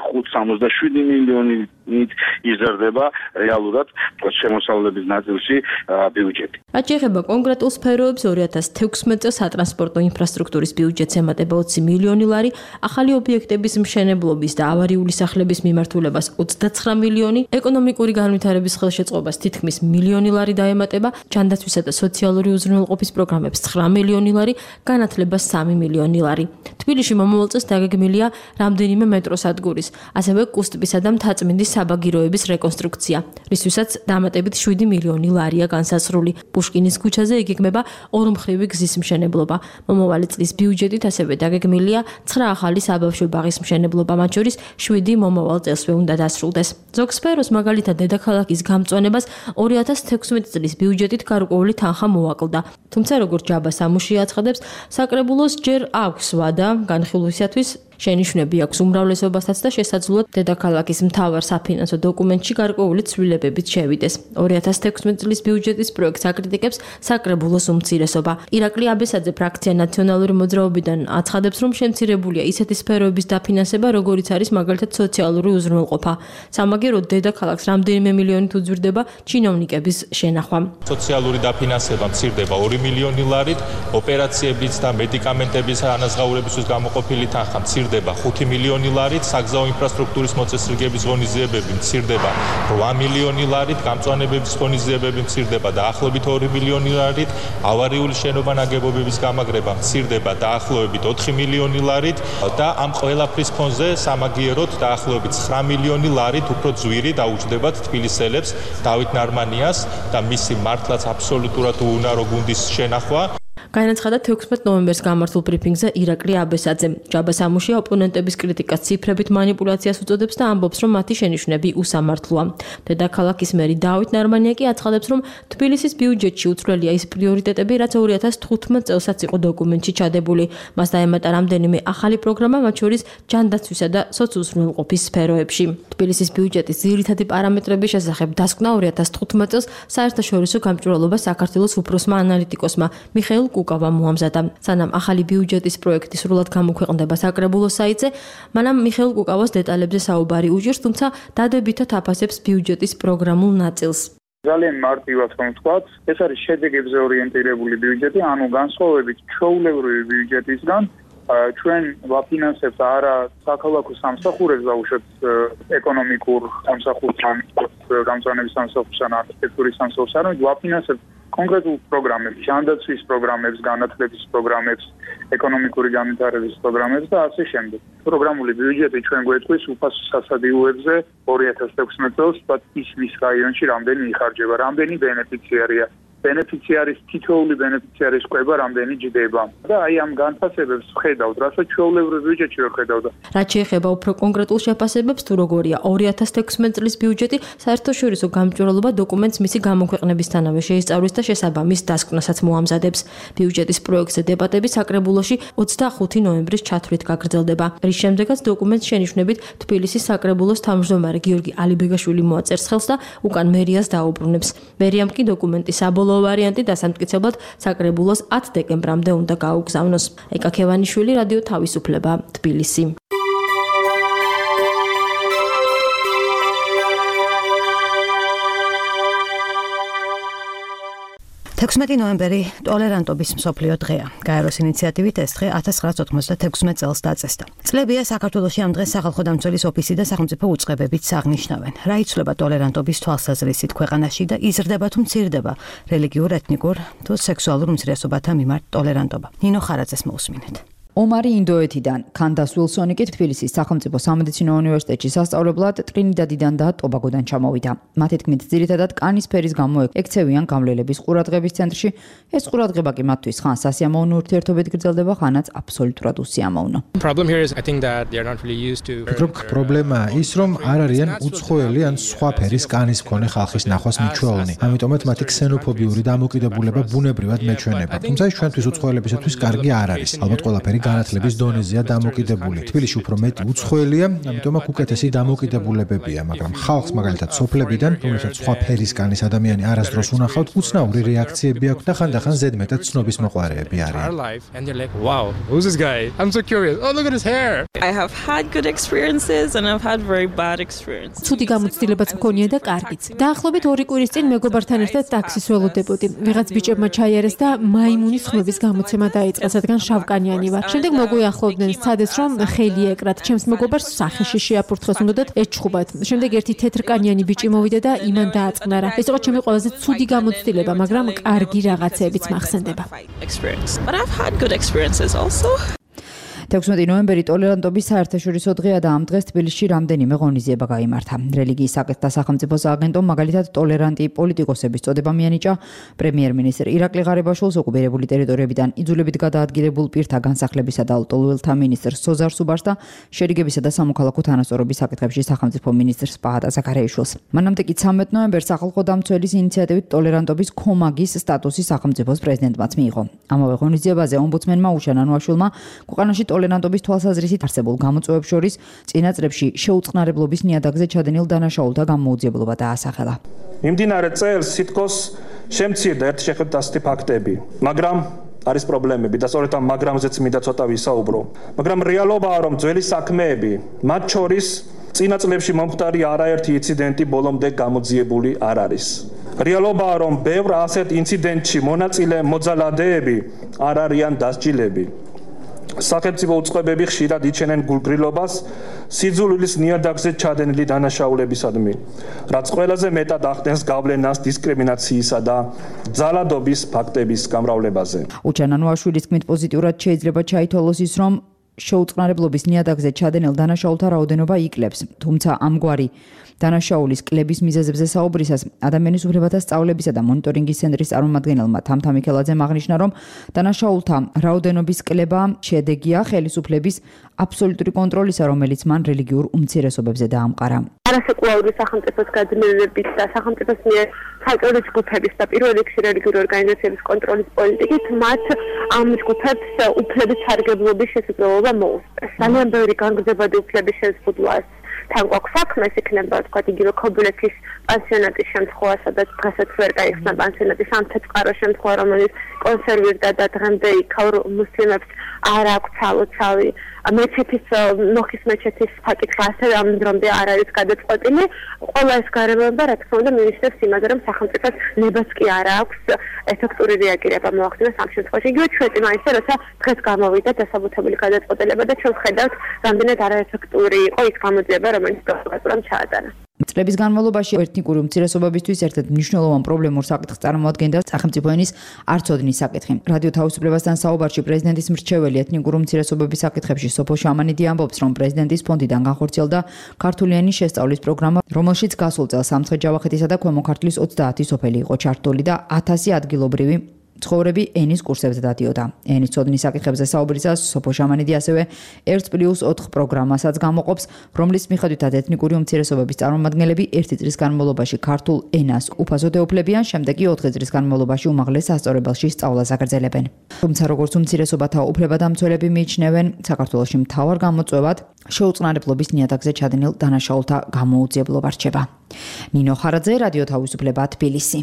S5: 65-67 მილიონით იზრდება რეალურად შემოსავლების ნაწილში ბიუჯეტი.
S16: რაც შეეხება კონკრეტულ სფეროებს, 2016 წელს სატრანსპორტო ინფრასტრუქტურის ბიუჯეტს ემატება 20 მილიონი ლარი, ახალი ობიექტების მშენებლობის და ავარიული სახლების მიმართულებას 29 მილიონი, ეკონომიკური განვითარების ხელშეწყობას თითქმის მილიონი ლარი დაემატება, ჯანდაცვისა და სოციალური უზრუნველყოფის პროგრამებს 9 მილიონი ლარი, განათლებას 3 მილიონი ლარი. თბილისში მომავალ წელს დაგეგმილია რამდენიმე მეტროსადგურის, ასევე კუსტბისა და მთაწმინდის საბაგიროების რეკონსტრუქცია, რისთვისაც დამატებით 7 მილიონი ლარია განსაზღვრული. პუშკინის ქუჩაზე იგეგმება ორმხრივი გზის მშენებლობა. მომავალი წლის ბიუჯეტით ასევე დაგეგმილია 9 ახალი საბავშვო ბაღის მშენებლობა, მათ შორის 7 მომავალ წელსვე უნდა დასრულდეს. ზოგ სფეროს, მაგალითად დედაქალაქის გამწვანებას 2016 წლის ბიუჯეტით გარკვეული თანხა მოაკლდა. თუმცა როგორც ჯაბა სამუშია აცხადებს, საკრებულოს ჯერ აქვს ვადა განხილვისათვის შენიშვნები აქვს უმრავლესობასაც და შესაძლოა დედაქალაქის მთავარ საფინანსო დოკუმენტში გარკვეული ცვლილებებით შევიდეს. 2016 წლის ბიუჯეტის პროექტს აკრიტიკებს საკრებულოს უმცირესობა. ირაკლი აბესაძე ფრაქცია ნაციონალური მოძრაობიდან აცხადებს, რომ შემცირებულია ისეთი სფეროების დაფინანსება, როგორიც არის მაგალითად სოციალური უზრუნველყოფა. სამაგიეროდ დედაქალაქს რამდენიმე მილიონით უძვირდება ჩინოვნიკების შენახვა.
S17: სოციალური დაფინანსება მცირდება 2 მილიონი ლარით, ოპერაციების და მედიკამენტების ანაზღაურებისთვის გამოყოფილი თანხა მცირდება 5 მილიონი ლარით, საგზაო ინფრასტრუქტურის მოწესრიგების ღონისძიებები მცირდება 8 მილიონი ლარით, გამწვანებების ღონისძიებები მცირდება დაახლოებით 2 მილიონი ლარით, ავარიული შენობა ნაგებობების გამაგრება მცირდება დაახლოებით 4 მილიონი ლარით და ამ ყველაფრის ფონზე სამაგიეროდ დაახლოებით 9 მილიონი ლარით უფრო ძვირი დაუჯდებათ თბილისელებს დავით ნარმანიას და მისი მართლაც აბსოლუტურად უუნარო გუნდის შენახვა.
S16: განაცხადა 16 ნოემბერს გამართულ ბრიფინგზე ირაკლი აბესაძე. ჯაბა სამუშია ოპონენტების კრიტიკას ციფრებით манипуляციას უწოდებს და ამბობს, რომ მათი შენიშვნები უსამართლოა. დედაქალაქის მერი დავით ნარმანია კი აცხადებს, რომ თბილისის ბიუჯეტში უცვლელია ის პრიორიტეტები, რაც 2015 წელსაც იყო დოკუმენტში ჩადებული. მას დაემატა რამდენიმე ახალი პროგრამა, მათ შორის ჯანდაცვისა და სოციუზრუნველყოფის სფეროებში. თბილისის ბიუჯეტის ძირითადი პარამეტრების შესახებ დასკვნა 2015 წელს საერთაშორისო გამჭვირვალობა საქართველოს უფროსმა ანალიტიკოსმა მიხეილ კუკავა მოამზადა. სანამ ახალი ბიუჯეტის პროექტი სრულად გამოქვეყნდება საკრებულოს საიტზე, მანამ მიხეილ კუკავას დეტალებზე საუბარი უჭირს, თუმცა დადებითად აფასებს ბიუჯეტის პროგრამულ ნაწილს.
S18: ძალიან მარტივად რომ ვთქვათ, ეს არის შედეგებზე ორიენტირებული ბიუჯეტი, ანუ განსხვავებით ჩვეულებრივი ბიუჯეტისგან, ჩვენ ვაფინანსებთ არა საქალაქო სამსახურებს, დაუშვათ ეკონომიკურ სამსახურს, გამწვანების სამსახურს, არქიტექტურის სამსახურს, არამედ ვაფინანსებთ კონკრეტულ პროგრამებს, ჯანდაცვის პროგრამებს, განათლების პროგრამებს, ეკონომიკური განვითარების პროგრამებს და ასე შემდეგ. პროგრამული ბიუჯეტი ჩვენ გვეტყვის უფასო სასადიუოებზე 2016 წელს, ის ვის რაიონში რამდენი იხარჯება, რამდენი ბენეფიციარია. ბენეფიციარის თითოეული ბენეფიციარის კვება რამდენი ჯდება და აი ამ განფასებებს ხედავთ, რასაც ჩვეულებრივ ბიუჯეტში ვერ ხედავდა.
S16: რაც შეეხება უფრო კონკრეტულ შეფასებებს, თუ როგორია 2016 წლის ბიუჯეტი, საერთაშორისო გამჭვირვალობა დოკუმენტს მისი გამოქვეყნებისთანავე შეისწავლის და შესაბამის დასკვნასაც მოამზადებს. ბიუჯეტის პროექტზე დებატები საკრებულოში 25 ნოემბრის ჩათვლით გაგრძელდება, რის შემდეგაც დოკუმენტს შენიშვნებით თბილისის საკრებულოს თავმჯდომარე გიორგი ალიბეგაშვილი მოაწერს ხელს და უკან მერიას დაუბრუნებს. მერიამ კი დოკუმენტის საბოლოო ვარიანტი დასამტკიცებლად საკრებულოს 10 დეკემბრამდე უნდა გაუგზავნოს. ეკა ქევანიშვილი, რადიო თავისუფლება, თბილისი.
S2: 16 ნოემბერი ტოლერანტობის მსოფლიო დღეა. გაეროს ინიციატივით ეს დღე 1996 წელს დაწესდა. წლებია საქართველოში ამ დღეს სახალხო დამცველის ოფისი და სახელმწიფო უწყებებიც აღნიშნავენ. რა იცვლება ტოლერანტობის თვალსაზრისით ქვეყანაში და იზრდება თუ მცირდება რელიგიურ, ეთნიკურ თუ სექსუალურ უმცირესობათა მიმართ ტოლერანტობა. ნინო ხარაძეს მოусმინეთ.
S19: ომარი ინდოეთიდან, კანდას უილსონი კი თბილისის სახელმწიფო სამედიცინო უნივერსიტეტში სასწავლებლად ტრინიდადიდან და ტობაგოდან ჩამოვიდა. მათი თქმით, ძირითადად კანის ფერის გამო ექცევიან გამლელების ყურადღების ცენტრში. ეს ყურადღება კი მათთვის ხან სასიამოვნო ურთიერთობით გრძელდება, ხანაც აბსოლუტურად უსიამოვნო.
S20: ფიქრობ, პრობლემაა ის, რომ არ არიან უცხოელი ან სხვა ფერის კანის მქონე ხალხის ნახვის მიჩვეულნი. ამიტომაც მათი ქსენოფობიური დამოკიდებულება ბუნებრივად მეჩვენება. თუმცა ეს ჩვენთვის უცხოელებისათვის კარგი არ არის. ალბათ ყველაფერი განათლების დონეზეა დამოკიდებული. თბილისში უფრო მეტი უცხოელია, ამიტომ აქ უკეთესი დამოკიდებულებებია, მაგრამ ხალხს მაგალითად სოფლებიდან, რომელსაც სხვა ფერის კანის ადამიანი არასდროს უნახავთ, უცნაური რეაქციები აქვს და ხანდახან ზედმეტად ცნობის მოყვარეები არიან.
S6: I have had good experiences and I've had very bad experiences.
S7: ცუდი გამოცდილებაც მქონია და კარგიც. დაახლოებით 2 კვირის წინ მეგობართან ერთად ტაქსის ველოდებოდი. ვიღაც ბიჭებმა ჩაიარეს და მაიმუნის ხმების გამოცემა დაიწყეს, რადგან შავკანიანი ვარ. შემდეგ მოგვიახლოვდნენ, სცადეს რომ ხელი ეკრათ, ჩემს მეგობარს სახეში შეაფურთხეს, უნდათ ეჩხუბათ. შემდეგ ერთი თეთრკანიანი ბიჭი მოვიდა და იმან დააწყნარა. ეს იყო ჩემი ყველაზე ცუდი გამოცდილება, მაგრამ კარგი რაღაცეებიც მახსენდება.
S6: But I've had good experiences also.
S19: 16 ნოემბერი ტოლერანტობის საერთაშორისო დღეა და ამ დღეს თბილისში რამდენიმე ღონისძიება გაიმართა. რელიგიის საკითხთა სახელმწიფო სააგენტომ მაგალითად ტოლერანტი პოლიტიკოსების წოდება მიანიჭა პრემიერ-მინისტრ ირაკლი ღარიბაშვილს, ოკუპირებული ტერიტორიებიდან იძულებით გადაადგილებულ პირთა განსახლებისა და ლტოლვილთა მინისტრ სოზარ სუბარს და შერიგებისა და სამოქალაქო თანასწორობის საკითხებში სახელმწიფო მინისტრ პაატა ზაქარიაშვილს. მანამდე კი 13 ნოემბერს სახალხო დამცველის ინიციატივით ტოლერანტობის კომაგის სტატუსი სახელმწიფოს პრეზიდენტმაც მიიღო. ამავე ღონისძიებაზე ომბუდსმენმა უშან ანუაშვილმა ქვეყანაში ტოლერანტობის თვალსაზრისით არსებულ გამოწვევებს შორის წინა წლებში შეუწყნარებლობის ნიადაგზე ჩადენილ დანაშაულთა გამოუძიებლობა დაასახელა.
S21: მიმდინარე წელს სითქოს შემცირდა ერთ შეხედვით ასეთი ფაქტები, მაგრამ არის პრობლემები და სწორედ ამ მაგრამზეც მინდა ცოტა ვისაუბრო. მაგრამ რეალობაა, რომ ძველი საქმეები, მათ შორის წინა წლებში მომხდარი არაერთი ინციდენტი ბოლომდე გამოძიებული არ არის. რეალობაა, რომ ბევრ ასეთ ინციდენტში მონაწილე მოძალადეები არ არიან დასჯილები. სახელმწიფო უწყებები ხშირად იჩენენ გულგრილობას სიძულვილის ნიადაგზე ჩადენილი დანაშაულებისადმი, რაც ყველაზე მეტად ახდენს გავლენას დისკრიმინაციისა და ძალადობის ფაქტების გამრავლებაზე.
S19: უჩან ანუაშვილის თქმით, პოზიტიურად შეიძლება ჩაითვალოს ის, რომ შეუწყნარებლობის ნიადაგზე ჩადენილ დანაშაულთა რაოდენობა იკლებს, თუმცა ამგვარი დანაშაულის კლების მიზეზებზე საუბრისას ადამიანის უფლებათა სწავლებისა და მონიტორინგის ცენტრის წარმომადგენელმა თამთა მიქელაძემ აღნიშნა, რომ დანაშაულთა რაოდენობის კლება შედეგია ხელისუფლების აბსოლუტური კონტროლისა, რომელიც მან რელიგიურ უმცირესობებზე დაამყარა.
S22: არასაკმაური სახელმწიფოს გაძლიერებით და სახელმწიფოს მიერ საჭიროების ჯგუფების და პირველ რიგში რელიგიური ორგანიზაციების კონტროლის პოლიტიკით მათ ამ ჯგუფებს უფლების სარგებლობის შესაძლებლობა მოუსწრეს. ძალიან ბევრი განგრძობადი უფლების შეზღუდვას თან გვაქვს საქმე, იქნება თქვა იგივე ქობულეთის პანსიონატის შემთხვევა, სადაც დღესაც ვერ გაიხსნა პანსიონატის ამ თეთრყარო შემთხვევა, რომელიც კონსერვირდა და დღემდე იქაურ მუსლიმებს არ აქვს ცალოცავი. მეჩეთის ნოხის მეჩეთის საკითხი ასევე ამ დრომდე არ არის გადაწყვეტილი. ყველა ეს გარემოება, რა თქმა უნდა, მინისტრებს იმაზე, რომ სახელმწიფოს ნებას კი არ აქვს ეფექტური რეაგირება მოახდინოს ამ შემთხვევაში. იგივე ჩვენი მაინც როცა დღეს გამოვიდა დასაბუთებული გადაწყვეტილება და ჩვენ ვხედავთ, რამდენად არაეფექტური იყო ის გამოძიება, რომელიც პროკურატურამ ჩაატარა.
S19: წლების განმავლობაში ეთნიკური უმცირესობებისთვის ერთ-ერთ მნიშვნელოვან პრობლემურ საკითხს წარმოადგენდა სახელმწიფო ენის არცოდნის საკითხი. რადიო თავისუფლებასთან საუბარში პრეზიდენტის მრჩეველი ეთნიკური უმცირესობების საკითხებში სოფო შამანიდი ამბობს, რომ პრეზიდენტის ფონდიდან განხორციელდა ქართული ენის შესწავლის პროგრამა, რომელშიც გასულ წელს სამცხე-ჯავახეთისა და ქვემო ქართლის 30 სოფელი იყო ჩართული და 1000 ადგილობრივი ცხოვრები ენის კურსებზე დადიოდა. ენის ცოდნის საკითხებზე საუბრისას სოფო შამანიდი ასევე 1+4 პროგრამასაც გამოყოფს, რომლის მიხედვითაც ეთნიკური უმცირესობების წარმომადგენლები 1 წლის განმავლობაში ქართულ ენას უფასოდ ეუფლებიან, შემდეგ კი 4 წლის განმავლობაში უმაღლეს სასწავლებელში სწავლას აგრძელებენ. თუმცა როგორც უმცირესობათა უფლებადამცველები მიიჩნევენ, საქართველოში მთავარ გამოწვევად შეუწყნარებლობის ნიადაგზე ჩადენილ დანაშაულთა გამოუძიებლობა რჩება. ნინო ხარაძე, რადიო თავისუფლება, თბილისი.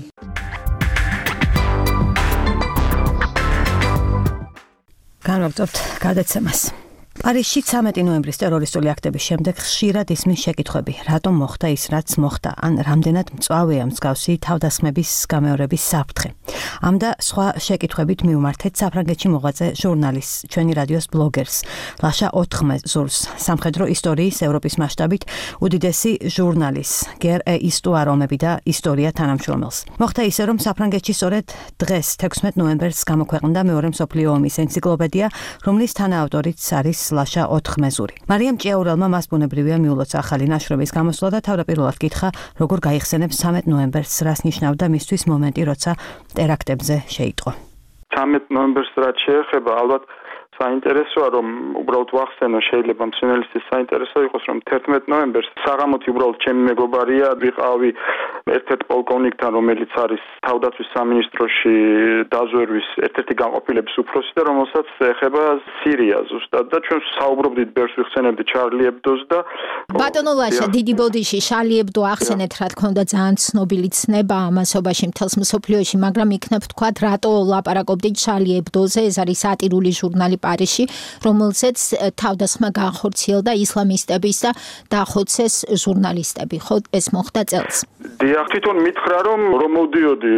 S2: განვაგრძობთ გადაცემას. პარიზში 13 ნოემბრის ტერორისტული აქტების შემდეგ ხშირად ისმის შეკითხვები, რატომ მოხდა ის, რაც მოხდა, ან რამდენად მწვავეა მსგავსი თავდასხმების გამეორების საფრთხე. ამ და სხვა შეკითხვებით მივმართეთ საფრანგეთში მოღვაწე ჟურნალისტს, ჩვენი რადიოს ბლოგერს, ლაშა ოთხმეზურს, სამხედრო ისტორიის ევროპის მასშტაბით უდიდესი ჟურნალისტს, გერ ისტუარ ომები და ისტორია თანამშრომელს. მოხდა ისე, რომ საფრანგეთში სწორედ დღეს 16 ნოემბერს გამოქვეყნდა მეორე მსოფლიო ომის ენციკლოპედია, რომლის თანაავტორიც არის ლაშა ოთხმეზური. მარიამ ჭიაურელმა მას ბუნებრივია მიულოცა ახალი ნაშრომის გამოსვლა და თავდაპირველად კითხა, როგორ გაიხსენებს 13 ნოემბერს, რას ნიშნავდა მისთვის მომენტი, როცა ტერაქტებზე შეიტყო.
S18: 13 ნოემბერს რაც შეეხება, ალბათ საინტერესოა, რომ უბრალოდ ვახსენო, შეიძლება მსმენელისთვის საინტერესო იყოს, რომ 11 ნოემბერს საღამოთი უბრალოდ ჩემი მეგობარია, ვიყავი ერთ-ერთ პოლკოვნიკთან, რომელიც არის თავდაცვის სამინისტროში დაზვერვის ერთ-ერთი განყოფილების უფროსი და რომელსაც ეხება სირია ზუსტად და ჩვენ საუბრობდით ბერს ვიხსენებდი ჩარლი ებდოს და
S4: ბატონო ლაშა, დიდი ბოდიში შარლი ებდო ახსენეთ, რა თქმა უნდა, ძალიან ცნობილი ცნება ამასობაში მთელს მსოფლიოში, მაგრამ იქნებ თქვა, რატო ლაპარაკობდით შარლი ებდოზე, ეს არის სატირული ჟურნალი პარიზში, რომელზეც თავდასხმა განხორციელდა ისლამისტების და დაახოცეს ჟურნალისტები. ხო, ეს მოხდა წელს.
S18: დიახ, თვითონ მითხრა, რომ მოვდიოდი,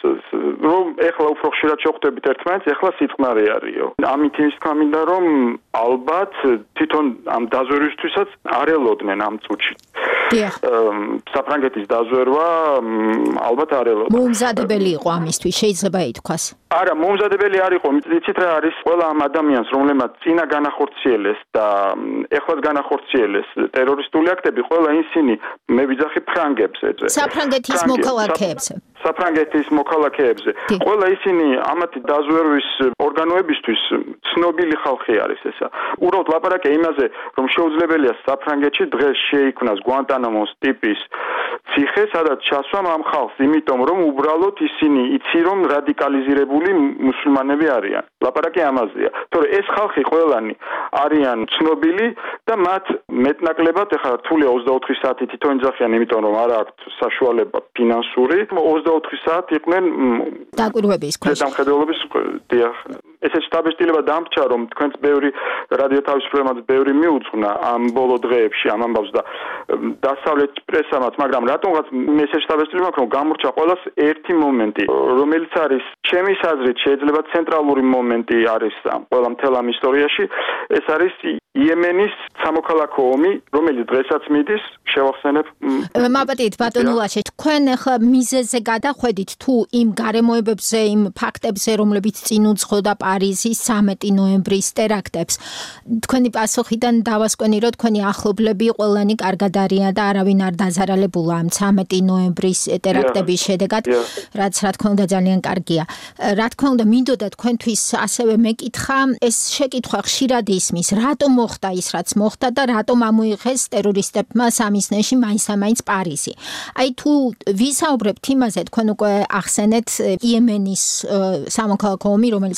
S18: რომ ეხლა უფრო ხშირად შევხვდებით ერთმანეთს, ეხლა სიწყნარე არისო. ამით იმის გამინდა, რომ ალბათ თვითონ ამ დაზვერვისთვისაც არ ელოდნენ ამ წუთში.
S4: დიახ.
S18: საფრანგეთის დაზვერვა ალბათ არ ელოდნენ.
S4: მოუმზადებელი იყო ამისთვის, შეიძლება ითქვას.
S18: არა, მოუმზადებელი არ იყო, იცით რა არის, ყველა ამ ადამიანს, რომლებმაც წინა განახორციელეს და ეხლაც განახორციელეს ტერორისტული აქტები, ყველა ისინი მე ვიძახი ფრანგებზე.
S4: საფრანგეთის მოქალაქეებზე.
S18: საფრანგეთის მოქალაქეებზე. ყველა ისინი ამათი დაზვერვის ორგანოებისთვის ცნობილი ხალხი არის ესა. უბრალოდ ლაპარაკია იმაზე, რომ შეუძლებელია საფრანგეთში დღეს შეიქმნას გვანტანამოს ტიპის ციხე, სადაც ჩასვამ ამ ხალხს, იმიტომ რომ უბრალოდ ისინი იცი რომ რადიკალიზირებული მუსულმანები არიან. ლაპარაკია ამაზეა. თორე ეს ხალხი ყველანი არიან ცნობილი და მათ მეტნაკლებად ეხლა რთულია 24 საათი თვითონ ძახიან, იმიტომ რომ არ აქვთ საშუალება ფინანსური. 24 საათი იყვნენ
S4: დაკვირვების ქვეშ.
S18: დამხედველობის დიახ. ესეც შტაბ-შტილება დამრჩა, რომ თქვენც ბევრი რადიო თავისუფლებაც ბევრი მიუძღვნა ამ ბოლო დღეებში ამ ამბავს და დასავლეთ პრესამაც, მაგრამ რატომღაც ესეც შტაბ-შტილება მაქვს, რომ გამორჩა ყველას ერთი მომენტი, რომელიც არის ჩემი აზრით შეიძლება ცენტრალური მომენტი არის ამ ყველა მთელ ამ ისტორიაში, ეს არის იემენის სამოქალაქო ომი, რომელიც დღესაც მიდის, შევახსენებ.
S4: მაპატით ბატონო ლაშა, თქვენ ახლა მიზეზზე გადახვედით თუ იმ გარემოებებზე, იმ ფაქტებზე, რომლებიც წინ უძღოდა პარიზის 13 ნოემბრის ტერაქტებს. თქვენი პასუხიდან დავასკვენი, რომ თქვენი ახლობლები ყველანი კარგად არიან და არავინ არ დაზარალებულა ამ 13 ნოემბრის ტერაქტების შედეგად, რაც რა თქმა უნდა ძალიან კარგია. რა თქმა უნდა, მინდოდა თქვენთვის ასევე მეკითხა, ეს შეკითხვა ხშირად ისმის, რატომ მოხდა ის, რაც მოხდა და რატომ ამოიღეს ტერორისტებმა სამიზნეში მაინც პარიზი. აი თუ ვისაუბრებთ იმაზე, თქვენ უკვე ახსენეთ იემენის სამოქალაქო ომი, რომელიც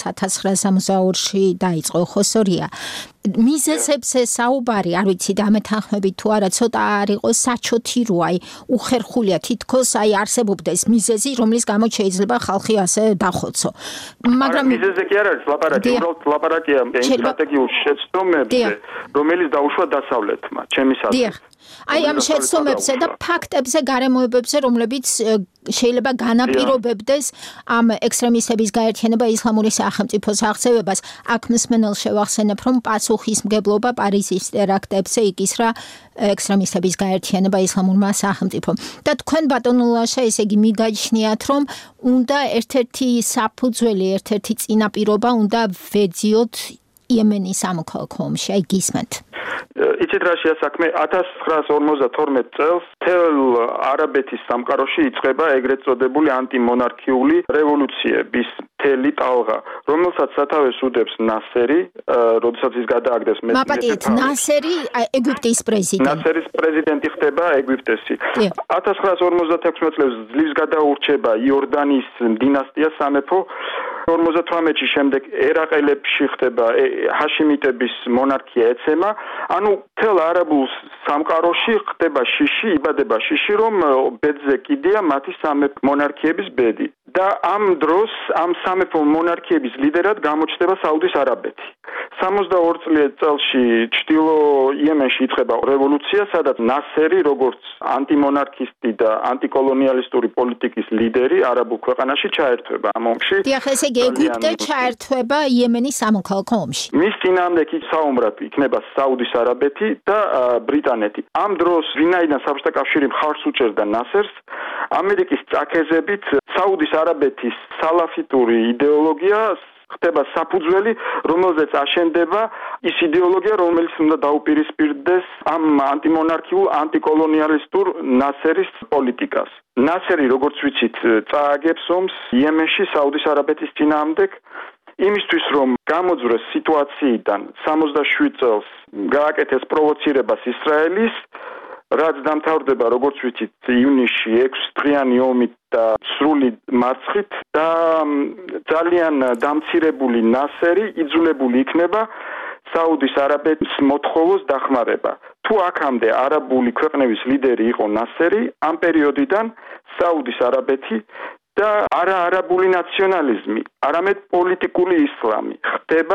S4: 1962-ში დაიწყო, ხო სწორია. მიზეზებზე საუბარი, არ ვიცი დამეთანხმებით თუ არა, ცოტა არ იყოს საჩოთი რო აი უხერხულია თითქოს აი არსებობდეს მიზეზი, რომლის გამო შეიძლება ხალხი ასე დახოცო. მაგრამ
S18: მიზეზზე კი არ არის ლაპარაკი, უბრალოდ ლაპარაკია სტრატეგიულ შეცდომებზე, რომელიც დაუშვა დასავლეთმა, ჩემი აზრით.
S4: აი ამ შეცდომებზე და ფაქტებზე, გარემოებებზე, რომლებიც შეიძლება განაპირობებდეს ამ ექსტრემისტების გაერთიანება ისლამური სახელმწიფოს აღზევებას. აქ მსმენელს შევახსენებ, რომ პასუხისმგებლობა პარიზის ტერაქტებზე იკისრა ექსტრემისტების გაერთიანება ისლამურმა სახელმწიფომ. და თქვენ ბატონო ლაშა, ესე იგი მიგაჩნიათ, რომ უნდა ერთ-ერთი საფუძველი, ერთ-ერთი წინაპირობა უნდა ვეძიოთ იემენის სამოქალაქო ომში, აი გისმენთ.
S3: იცით რა შეასაქმე 1952 წელს თელ არაბეთის სამყაროში იწყება ეგრეთ წოდებული ანტიმონარქიული რევოლუციების მთელი ტალღა, რომელსაც სათავეს უდებს ნასერი, როდესაც ის გადააგდეს
S4: მაპატიეთ, ნასერი ეგვიპტის პრეზიდენტი.
S3: ნასერის პრეზიდენტი ხდება ეგვიპტესი. 1956 წელს ძლივს გადაურჩება იორდანიის დინასტია სამეფო 58-ში შემდეგ ერაყელებში ხდება ჰაშიმიტების მონარქია ეცემა, ანუ თელ არაბულ სამყაროში ხდება შიში, იბადება შიში, რომ ბედზე კიდია მათი სამეფო მონარქიების ბედი. და ამ დროს ამ სამეფო მონარქიების ლიდერად გამოჩნდება საუდის არაბეთი. 62 წელში ჩრდილო იემენში იწყება რევოლუცია, სადაც ნასერი როგორც ანტიმონარქისტი და ანტიკოლონიალისტური პოლიტიკის ლიდერი არაბულ ქვეყანაში ჩაერთვება ამ ომში.
S4: დიახ, ესე იგი ეგვიპტე ჩაერთვება იემენის სამოქალაქო ომში.
S3: მის წინააღმდეგ საომრად იქნება საუდის არაბეთი და ბრიტანეთი. ამ დროს ვინაიდან საბჭოთა კავშირი მხარს უჭერდა ნასერს, ამერიკის წაქეზებით საუდის არაბეთის სალაფიტური იდეოლოგია ხდება საფუძველი, რომელზეც აშენდება ის იდეოლოგია, რომელიც უნდა დაუპირისპირდეს ამ ანტიმონარქიულ, ანტიკოლონიალისტურ ნასერის პოლიტიკას. ნასერი, როგორც ვიცით, წააგებს ომს იემენში საუდის არაბეთის წინააღმდეგ, იმისთვის რომ გამოძვრეს სიტუაციიდან 67 წელს გააკეთეს პროვოცირებას ისრაელის, რაც დამთავრდება, როგორც ვიცით, ივნისში 6 დღიანი ომით და სრული მარცხით და ძალიან დამცირებული ნასერი იძულებული იქნება საუდის არაბეთის მოთხოვოს დახმარება. თუ აქამდე არაბული ქვეყნების ლიდერი იყო ნასერი, ამ პერიოდიდან საუდის არაბეთი და არაბული ნაციონალიზმი, არამედ პოლიტიკური ისლამი ხდება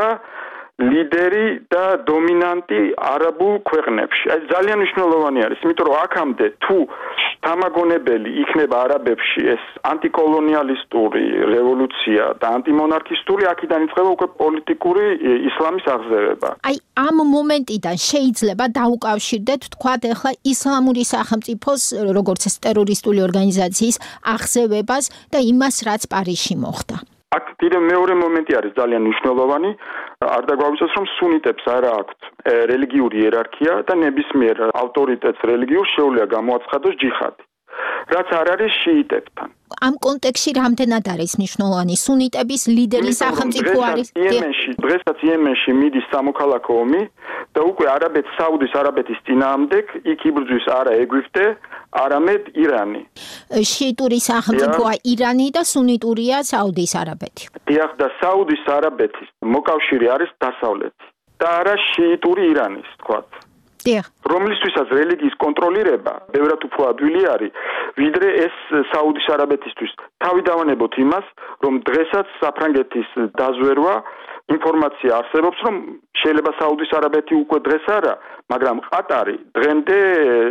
S3: ლიდერი და დომინანტი არაბულ ქვეყნებში. აი ძალიან მნიშვნელოვანი არის, იმიტომ რომ აქამდე თუ თამაგონებელი იქნება არაბებში ეს ანტიკოლონიალისტური რევოლუცია და ანტიმონარქისტური, აქედან იწყება უკვე პოლიტიკური ისლამის აღზევება.
S4: აი ამ მომენტიდან შეიძლება დაუკავშირდეთ, თქვათ, ახლა ისლამური სახელმწიფოს, როგორც ეს ტერორისტული ორგანიზაციის აღზევებას და იმას, რაც პარიზში მოხდა.
S3: აქ კიდევ მეორე მომენტი არის ძალიან მნიშვნელოვანი. არ დაგვაუწყოს, რომ სუნიტებს არა აქვთ რელიგიური იერარქია და ნებისმიერ ავტორიტეტს რელიგიურ შეუძლია გამოაცხადოს ჯიხადი, რაც არ არის შიიტებთან.
S4: ამ კონტექსტში რამდენად არის მნიშვნელოვანი სუნიტების ლიდერი სახელმწიფო არის?
S3: დღესაც იემენში მიდის სამოქალაქო ომი და უკვე საუდის არაბეთის წინააღმდეგ იქ იბრძვის არა ეგვიპტე, არამედ ირანი.
S4: შიიტური სახელმწიფოა ირანი და სუნიტურია საუდის არაბეთი.
S3: დიახ, და საუდის არაბეთის მოკავშირე არის დასავლეთი და არა შიიტური ირანის, თქვათ. რომლისთვისაც რელიგიის კონტროლირება ბევრად უფრო ადვილი არის, ვიდრე ეს საუდის არაბეთისთვის. თავიდანვანებოთ იმას, რომ დღესაც საფრანგეთის დაზვერვა ინფორმაცია არსებობს, რომ შეიძლება საუდის არაბეთი უკვე დღეს არა, მაგრამ ყატარი დღემდე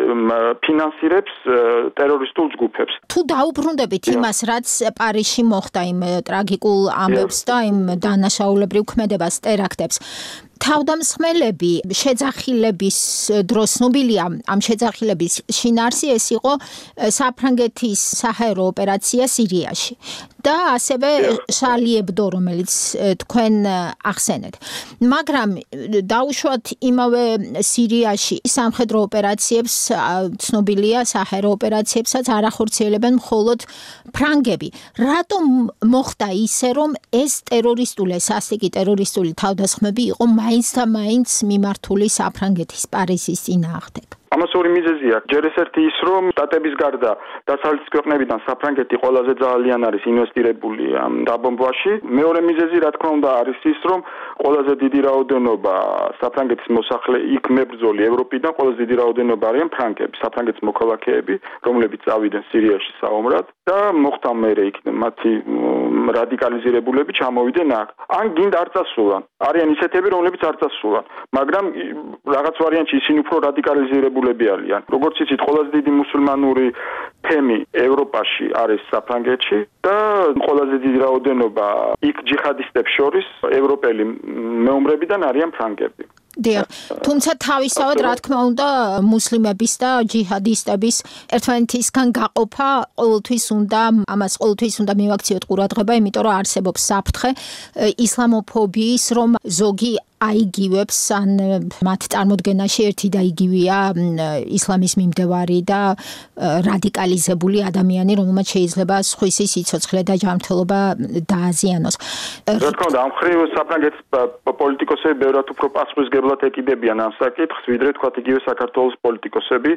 S3: ფინანსირებს ტერორისტულ ჯგუფებს.
S4: თუ დაუბრუნდებით იმას, რაც პარიზში მოხდა იმ ტრაგიკულ ამბებს და იმ დანაშაულებრივ ქმედებას, ტერაქტებს, თავდამსხმელები შეძახილების დროს ცნობილია ამ შეძახილების შინაარსი ეს იყო საფრანგეთის საჰაერო ოპერაცია სირიაში და ასევე შარლი ებდო, რომელიც თქვენ ახსენეთ. მაგრამ დაუშვათ იმავე სირიაში სამხედრო ოპერაციებს ცნობილია საჰაერო ოპერაციებსაც არ ახორციელებენ მხოლოდ ფრანგები. რატომ მოხდა ისე, რომ ეს ტერორისტული, სასტიკი ტერორისტული თავდასხმები იყო მაინც და მაინც მიმართული საფრანგეთის პარიზის წინააღმდეგ?
S3: ამას ორი მიზეზი აქვს. ჯერ ერთი ის, რომ შტატების გარდა დასავლეთის ქვეყნებიდან საფრანგეთი ყველაზე ძალიან არის ინვესტირებული ამ დაბომბვაში. მეორე მიზეზი, რა თქმა უნდა, არის ის, რომ ყველაზე დიდი რაოდენობა საფრანგეთის მოსახლე იქ მებრძოლი ევროპიდან, ყველაზე დიდი რაოდენობა არიან ფრანგები, საფრანგეთის მოქალაქეები, რომლებიც წავიდნენ სირიაში საომრად და მოხდა მერე იქ მათი რადიკალიზირებულები ჩამოვიდნენ აქ. ან გინდა არ წასულან. არიან ისეთები, რომლებიც არ წასულან, მაგრამ რაღაც ვარიანტში ისინი უფრო რადიკალიზირებული დაავადებულები არიან. როგორც იცით, ყველაზე დიდი მუსულმანური თემი ევროპაში არის საფრანგეთში და ყველაზე დიდი რაოდენობა იქ ჯიჰადისტებს შორის ევროპელი მეომრებიდან არიან ფრანგები.
S4: დიახ, თუმცა თავისთავად რა თქმა უნდა მუსლიმების და ჯიჰადისტების ერთმანეთისგან გაყოფა ამას ყოველთვის უნდა მივაქციოთ ყურადღება, იმიტომ რომ არსებობს საფრთხე ისლამოფობიის, რომ ზოგი აიგივებს ან მათ წარმოდგენაში ერთი და იგივეა ისლამის მიმდევარი და რადიკალიზებული ადამიანი, რომელმაც შეიძლება სხვისი სიცოცხლე და ჯანმრთელობა დააზიანოს.
S3: რა თქმა უნდა, ამ ხრივ საფრანგეთის პოლიტიკოსები ბევრად უფრო პასუხისმგებლად ეკიდებიან ამ საკითხს, ვიდრე თქვათ იგივე საქართველოს პოლიტიკოსები,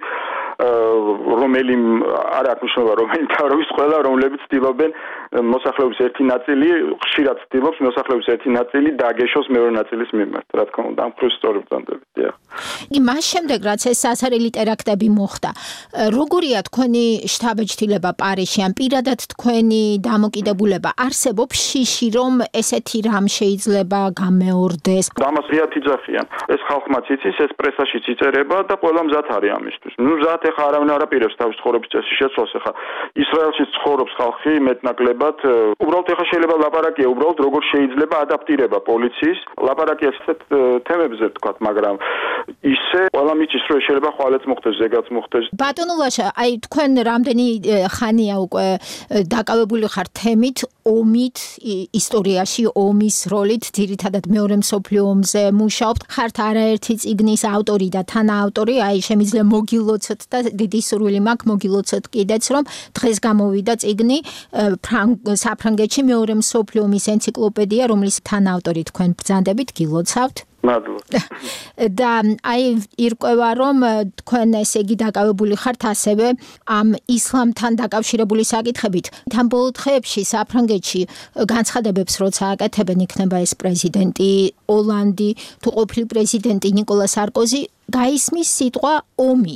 S3: რომელი არ აქვს მნიშვნელობა, რომელი თავრობის ყველა, რომლებიც ცდილობენ მოსახლეობის ერთი ნაწილი, ხშირად ცდილობს მოსახლეობის ერთი ნაწილი დაგეშოს მეორე ნაწილის მიმართ, რა თქმა უნდა, ამ ხრივ სწორი ბრძანდებით, დიახ.
S4: მას შემდეგ, რაც ეს სასარელი ტერაქტები მოხდა, როგორია თქვენი შტაბ-ჯთილება პარიზში, ან პირადად თქვენი დამოკიდებულება, არსებობს შიში, რომ ესეთი რამ შეიძლება გამეორდეს?
S3: ამას რეალ იძახიან. ეს ხალხმაც იცის, ეს პრესაშიც იწერება და ყველა მზად არის ამისთვის. მზად ეხა არავინ არ აპირებს თავის ცხოვრების წესის შეცვლას, ეხა ისრაელში ცხოვრობს ხალხი მეტნაკლებად. უბრალოდ ეხა შეიძლება ლაპარაკია, უბრალოდ როგორ შეიძლება ადაპტირება პოლიციის. ლაპარაკია ესეთ თემებზე თქვათ, მაგრამ ისე ყველა მიწის რო შეიძლება ხვალეც მოხდეს, ზეგაც მოხდეს.
S4: ბატონო ლაშა, აი თქვენ რამდენი ხანია უკვე დაკავებული ხართ თემით, ომით, ისტორიაში ომის როლით, ძირითადად მეორე მსოფლიო ომზე მუშაობთ, ხართ არაერთი წიგნის ავტორი და თანაავტორი, აი შემიძლია მოგილოცოთ და დიდი სურვილი მაქვს მოგილოცოთ კიდეც, რომ დღეს გამოვიდა წიგნი საფრანგეთში მეორე მსოფლიო ომის ენციკლოპედია, რომლის თანაავტორი თქვენ ბრძანდებით, გილოცავთ.
S3: მადლობა.
S4: და აი ირკვევა რომ თქვენ ესე იგი დაკავებული ხართ ასევე ამ ისლამთან დაკავშირებული საკითხებით. თან ბოლო დღეებში საფრანგეთში განცხადებებს როცა აკეთებენ, იქნება ეს პრეზიდენტი ოლანდი, თუ ყოფილი პრეზიდენტი ნიკოლა სარკოზი, გაისმის სიტყვა ომი.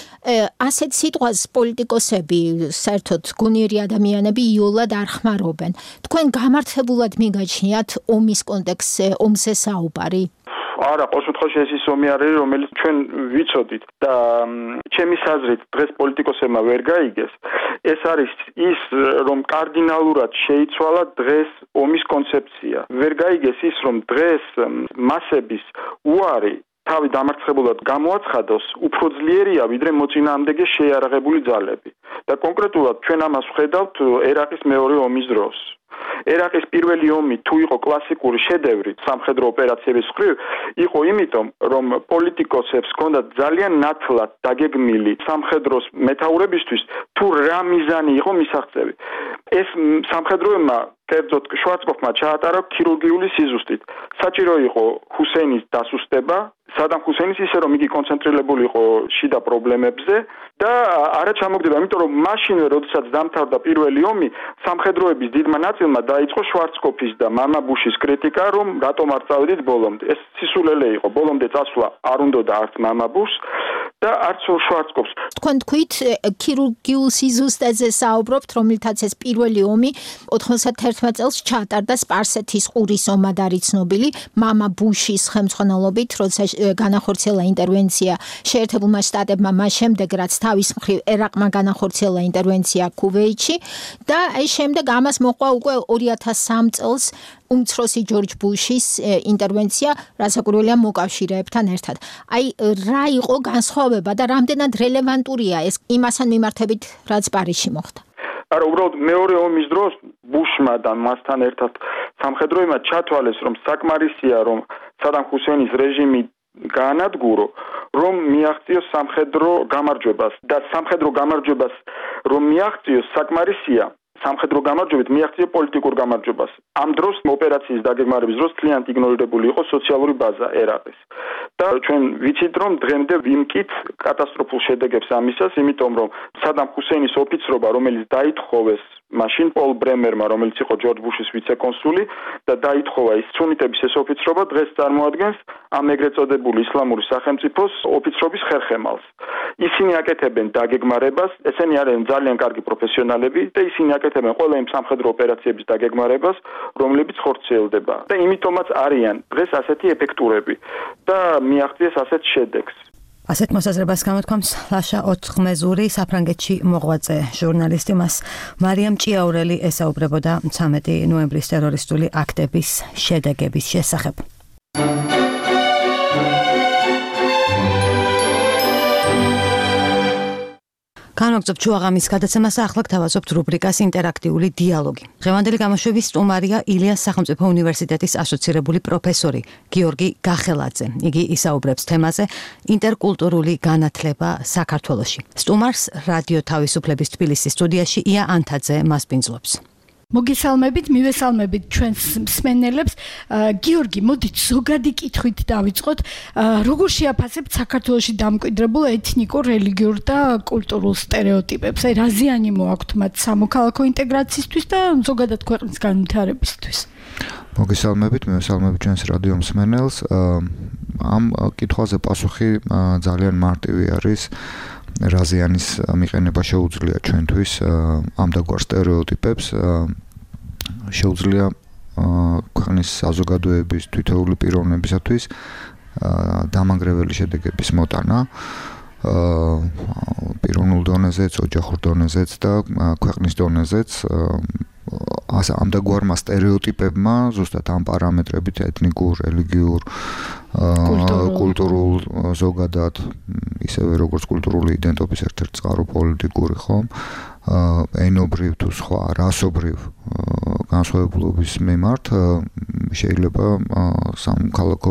S4: ასეთ სიტყვას პოლიტიკოსები, საერთოდ გონიერი ადამიანები იოლად არ ხმარობენ. თქვენ გამართებულად მიგაჩნიათ ომის კონტექსტზე, ომზე საუბარი?
S3: არა, ყოველ შემთხვევაში ეს ის ომი არის, რომელიც ჩვენ ვიცოდით და ჩემი აზრით დღეს პოლიტიკოსებმა ვერ გაიგეს. ეს არის ის, რომ კარდინალურად შეიცვალა დღეს ომის კონცეფცია. ვერ გაიგეს ის, რომ დღეს მასების უარი თავი დამარცხებულად გამოაცხადოს, უფრო ძლიერია, ვიდრე მოწინააღმდეგე შეიარაღებული ძალები. და კონკრეტულად ჩვენ ამას ვხედავთ ერაყის მეორე ომის დროს. ერაყის პირველი ომი თუ იყო კლასიკური შედევრი სამხედრო ოპერაციების მხრივ, იყო იმიტომ, რომ პოლიტიკოსებს ჰქონდათ ძალიან ნათლად დაგეგმილი სამხედროს მეთაურებისთვის თუ რა მიზანი იყო მისაღწევი. ეს სამხედროებმა კერძოდ შვარცკოფმა ჩაატარა ქირურგიული სიზუსტით. საჭირო იყო ჰუსეინის დასუსტება, სადამ ჰუსეინის ისე რომ იგი კონცენტრირებული იყო შიდა პრობლემებზე და არა ჩამოგდება, იმიტომ რომ მაშინვე, როდესაც დამთავრდა პირველი ომი, სამხედროების დიდმა ნაწილმა დაიწყო შვარცკოფის და მამა ბუშის კრიტიკა, რომ რატომ არ წავედით ბოლომდე. ეს სისულელე იყო, ბოლომდე წასვლა არ უნდოდა არც მამა ბუშს და არც შვარცკოფს.
S4: თქვენ თქვით ქირურგიულ სიზუსტეზე საუბრობთ, რომელთაც ეს პირველი ომი 91 წელს ჩაატარდა სპარსეთის ყურის ომად არის ცნობილი, მამა ბუშის ხელმძღვანელობით, როცა განახორციელა ინტერვენცია შეერთებულმა შტატებმა, მას შემდეგ რაც თავის მხრივ ერაყმა განახორციელა ინტერვენცია ქუვეითში და აი შემდეგ ამას მოყვა უკვე 2003 წელს უმცროსი ჯორჯ ბუშის ინტერვენცია, რასაკვირველია მოკავშირეებთან ერთად. აი რა იყო განსხვავება და რამდენად რელევანტურია ეს იმასთან მიმართებით, რაც პარიზში მოხდა?
S3: არა, უბრალოდ მეორე ომის დროს ბუშმა და მასთან ერთად სამხედროებმა ჩათვალეს, რომ საკმარისია, რომ სადამ ჰუსეინის რეჟიმი გაანადგურო, რომ მიაღწიოს სამხედრო გამარჯვებას და სამხედრო გამარჯვებას რომ მიაღწიოს, საკმარისია სამხედრო გამარჯვებით მიაღწია პოლიტიკურ გამარჯვებას. ამ დროს ოპერაციის დაგეგმარების დროს ძალიან იგნორირებული იყო სოციალური ბაზა ერაყის. და ჩვენ ვიცით, რომ დღემდე ვიმკით კატასტროფულ შედეგებს ამისას, იმიტომ რომ სადამ ჰუსეინის ოფიცრობა, რომელიც დაითხოვეს მაშინ პოლ ბრემერმა, რომელიც იყო ჯორჯ ბუშის ვიცე-კონსული და დაითხოვა ის სუნიტების ეს ოფიცრობა, დღეს წარმოადგენს ამ ეგრეთ წოდებული ისლამური სახელმწიფოს ოფიცრობის ხერხემალს. ისინი აკეთებენ დაგეგმარებას, ესენი არიან ძალიან კარგი პროფესიონალები და ისინი აკეთებენ ყველა იმ სამხედრო ოპერაციების დაგეგმარებას, რომლებიც ხორციელდება. და იმიტომაც არიან დღეს ასეთი ეფექტურები და მიაღწიეს ასეთ შედეგს.
S2: ასეთ მოსაზრებას გამოთქვამს ლაშა ოთხმეზური, საფრანგეთში მოღვაწე ჟურნალისტი. მას მარიამ ჭიაურელი ესაუბრებოდა 13 ნოემბრის ტერორისტული აქტების შედეგების შესახებ. განვაგრძობთ შუაღამის გადაცემას და ახლა გთავაზობთ რუბრიკას ინტერაქტიული დიალოგი. დღევანდელი გამოშვების სტუმარია ილიას სახელმწიფო უნივერსიტეტის ასოცირებული პროფესორი გიორგი გახელაძე. იგი ისაუბრებს თემაზე ინტერკულტურული განათლება საქართველოში. სტუმარს რადიო თავისუფლების თბილისის სტუდიაში ია ანთაძე მასპინძლობს.
S8: მოგესალმებით, მივესალმებით ჩვენს მსმენელებს. გიორგი, მოდით ზოგადი კითხვით დავიწყოთ. როგორ შეაფასებთ საქართველოში დამკვიდრებულ ეთნიკურ, რელიგიურ და კულტურულ სტერეოტიპებს? რა ზიანი მოაქვთ მათ სამოქალაქო ინტეგრაციისთვის და ზოგადად ქვეყნის განვითარებისთვის?
S10: მოგესალმებით, მივესალმებით ჩვენს რადიო მსმენელს. ამ კითხვაზე პასუხი ძალიან მარტივი არის. რა ზიანის მიყენება შეუძლია ჩვენთვის ამდაგვარ სტერეოტიპებს შეუძლია ქვეყნის საზოგადოების თითოეული პიროვნებისათვის დამანგრეველი შედეგების მოტანა პიროვნულ დონეზეც, ოჯახურ დონეზეც და ქვეყნის დონეზეც ამდაგვარმა სტერეოტიპებმა ზუსტად ამ პარამეტრებით ეთნიკურ, რელიგიურ, კულტურულ ზოგადად ისევე როგორც კულტურული იდენტობის ერთ-ერთი წყარო პოლიტიკური ხომ ენობრივ თუ სხვა რასობრივ განსხვავებულობის მიმართ შეიძლება სამოქალაქო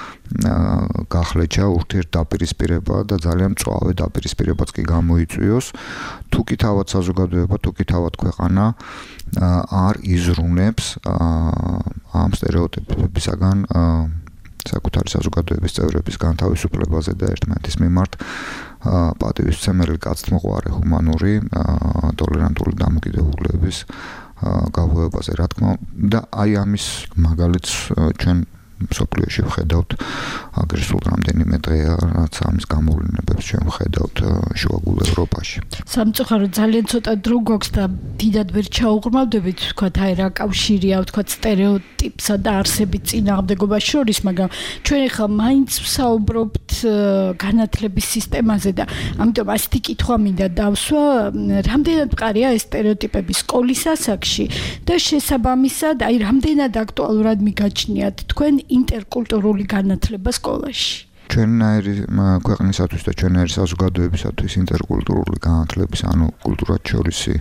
S10: გახლეჩა ურთიერთდაპირისპირება და ძალიან მწვავე დაპირისპირებაც კი გამოიწვიოს თუ კი თავად საზოგადოება თუ კი თავად ქვეყანა არ იზრუნებს ამ სტერეოტიპებისაგან საკუთარი საზოგადოების წევრების განთავისუფლებაზე და ერთმანეთის მიმართ პატივისცემელი კაცთმოყვარე ჰუმანური ტოლერანტული დამოკიდებულების გაღვივებაზე რა თქმა და აი ამის მაგალითს ჩვენ მსოფლიოში ვხედავთ აგრესულ რამდენიმე დღეა რაც ამის გამოვლენებებს ჩვენ ვხედავთ შუაგულ ევროპაში.
S8: სამწუხარო ძალიან ცოტა დრო გვაქვს და დიდად ვერ ჩაუღრმავდებით ვთქვათ აი რა კავშირია ვთქვათ სტერეოტიპსა და არსებით წინააღმდეგობას შორის, მაგრამ ჩვენ ახლა მაინც ვსაუბრობთ განათლების სისტემაზე და ამიტომ ასეთი კითხვა მინდა დავსვა, რამდენად მყარია ეს სტერეოტიპები სკოლის ასაკში და შესაბამისად აი რამდენად აქტუალურად მიგაჩნიათ თქვენ ინტერკულტურული განათლება სკოლაში.
S10: ჩვენნაირი ქვეყნისათვის და ჩვენნაირი საზოგადოებისათვის ინტერკულტურული განათლების, ანუ კულტურად შორისი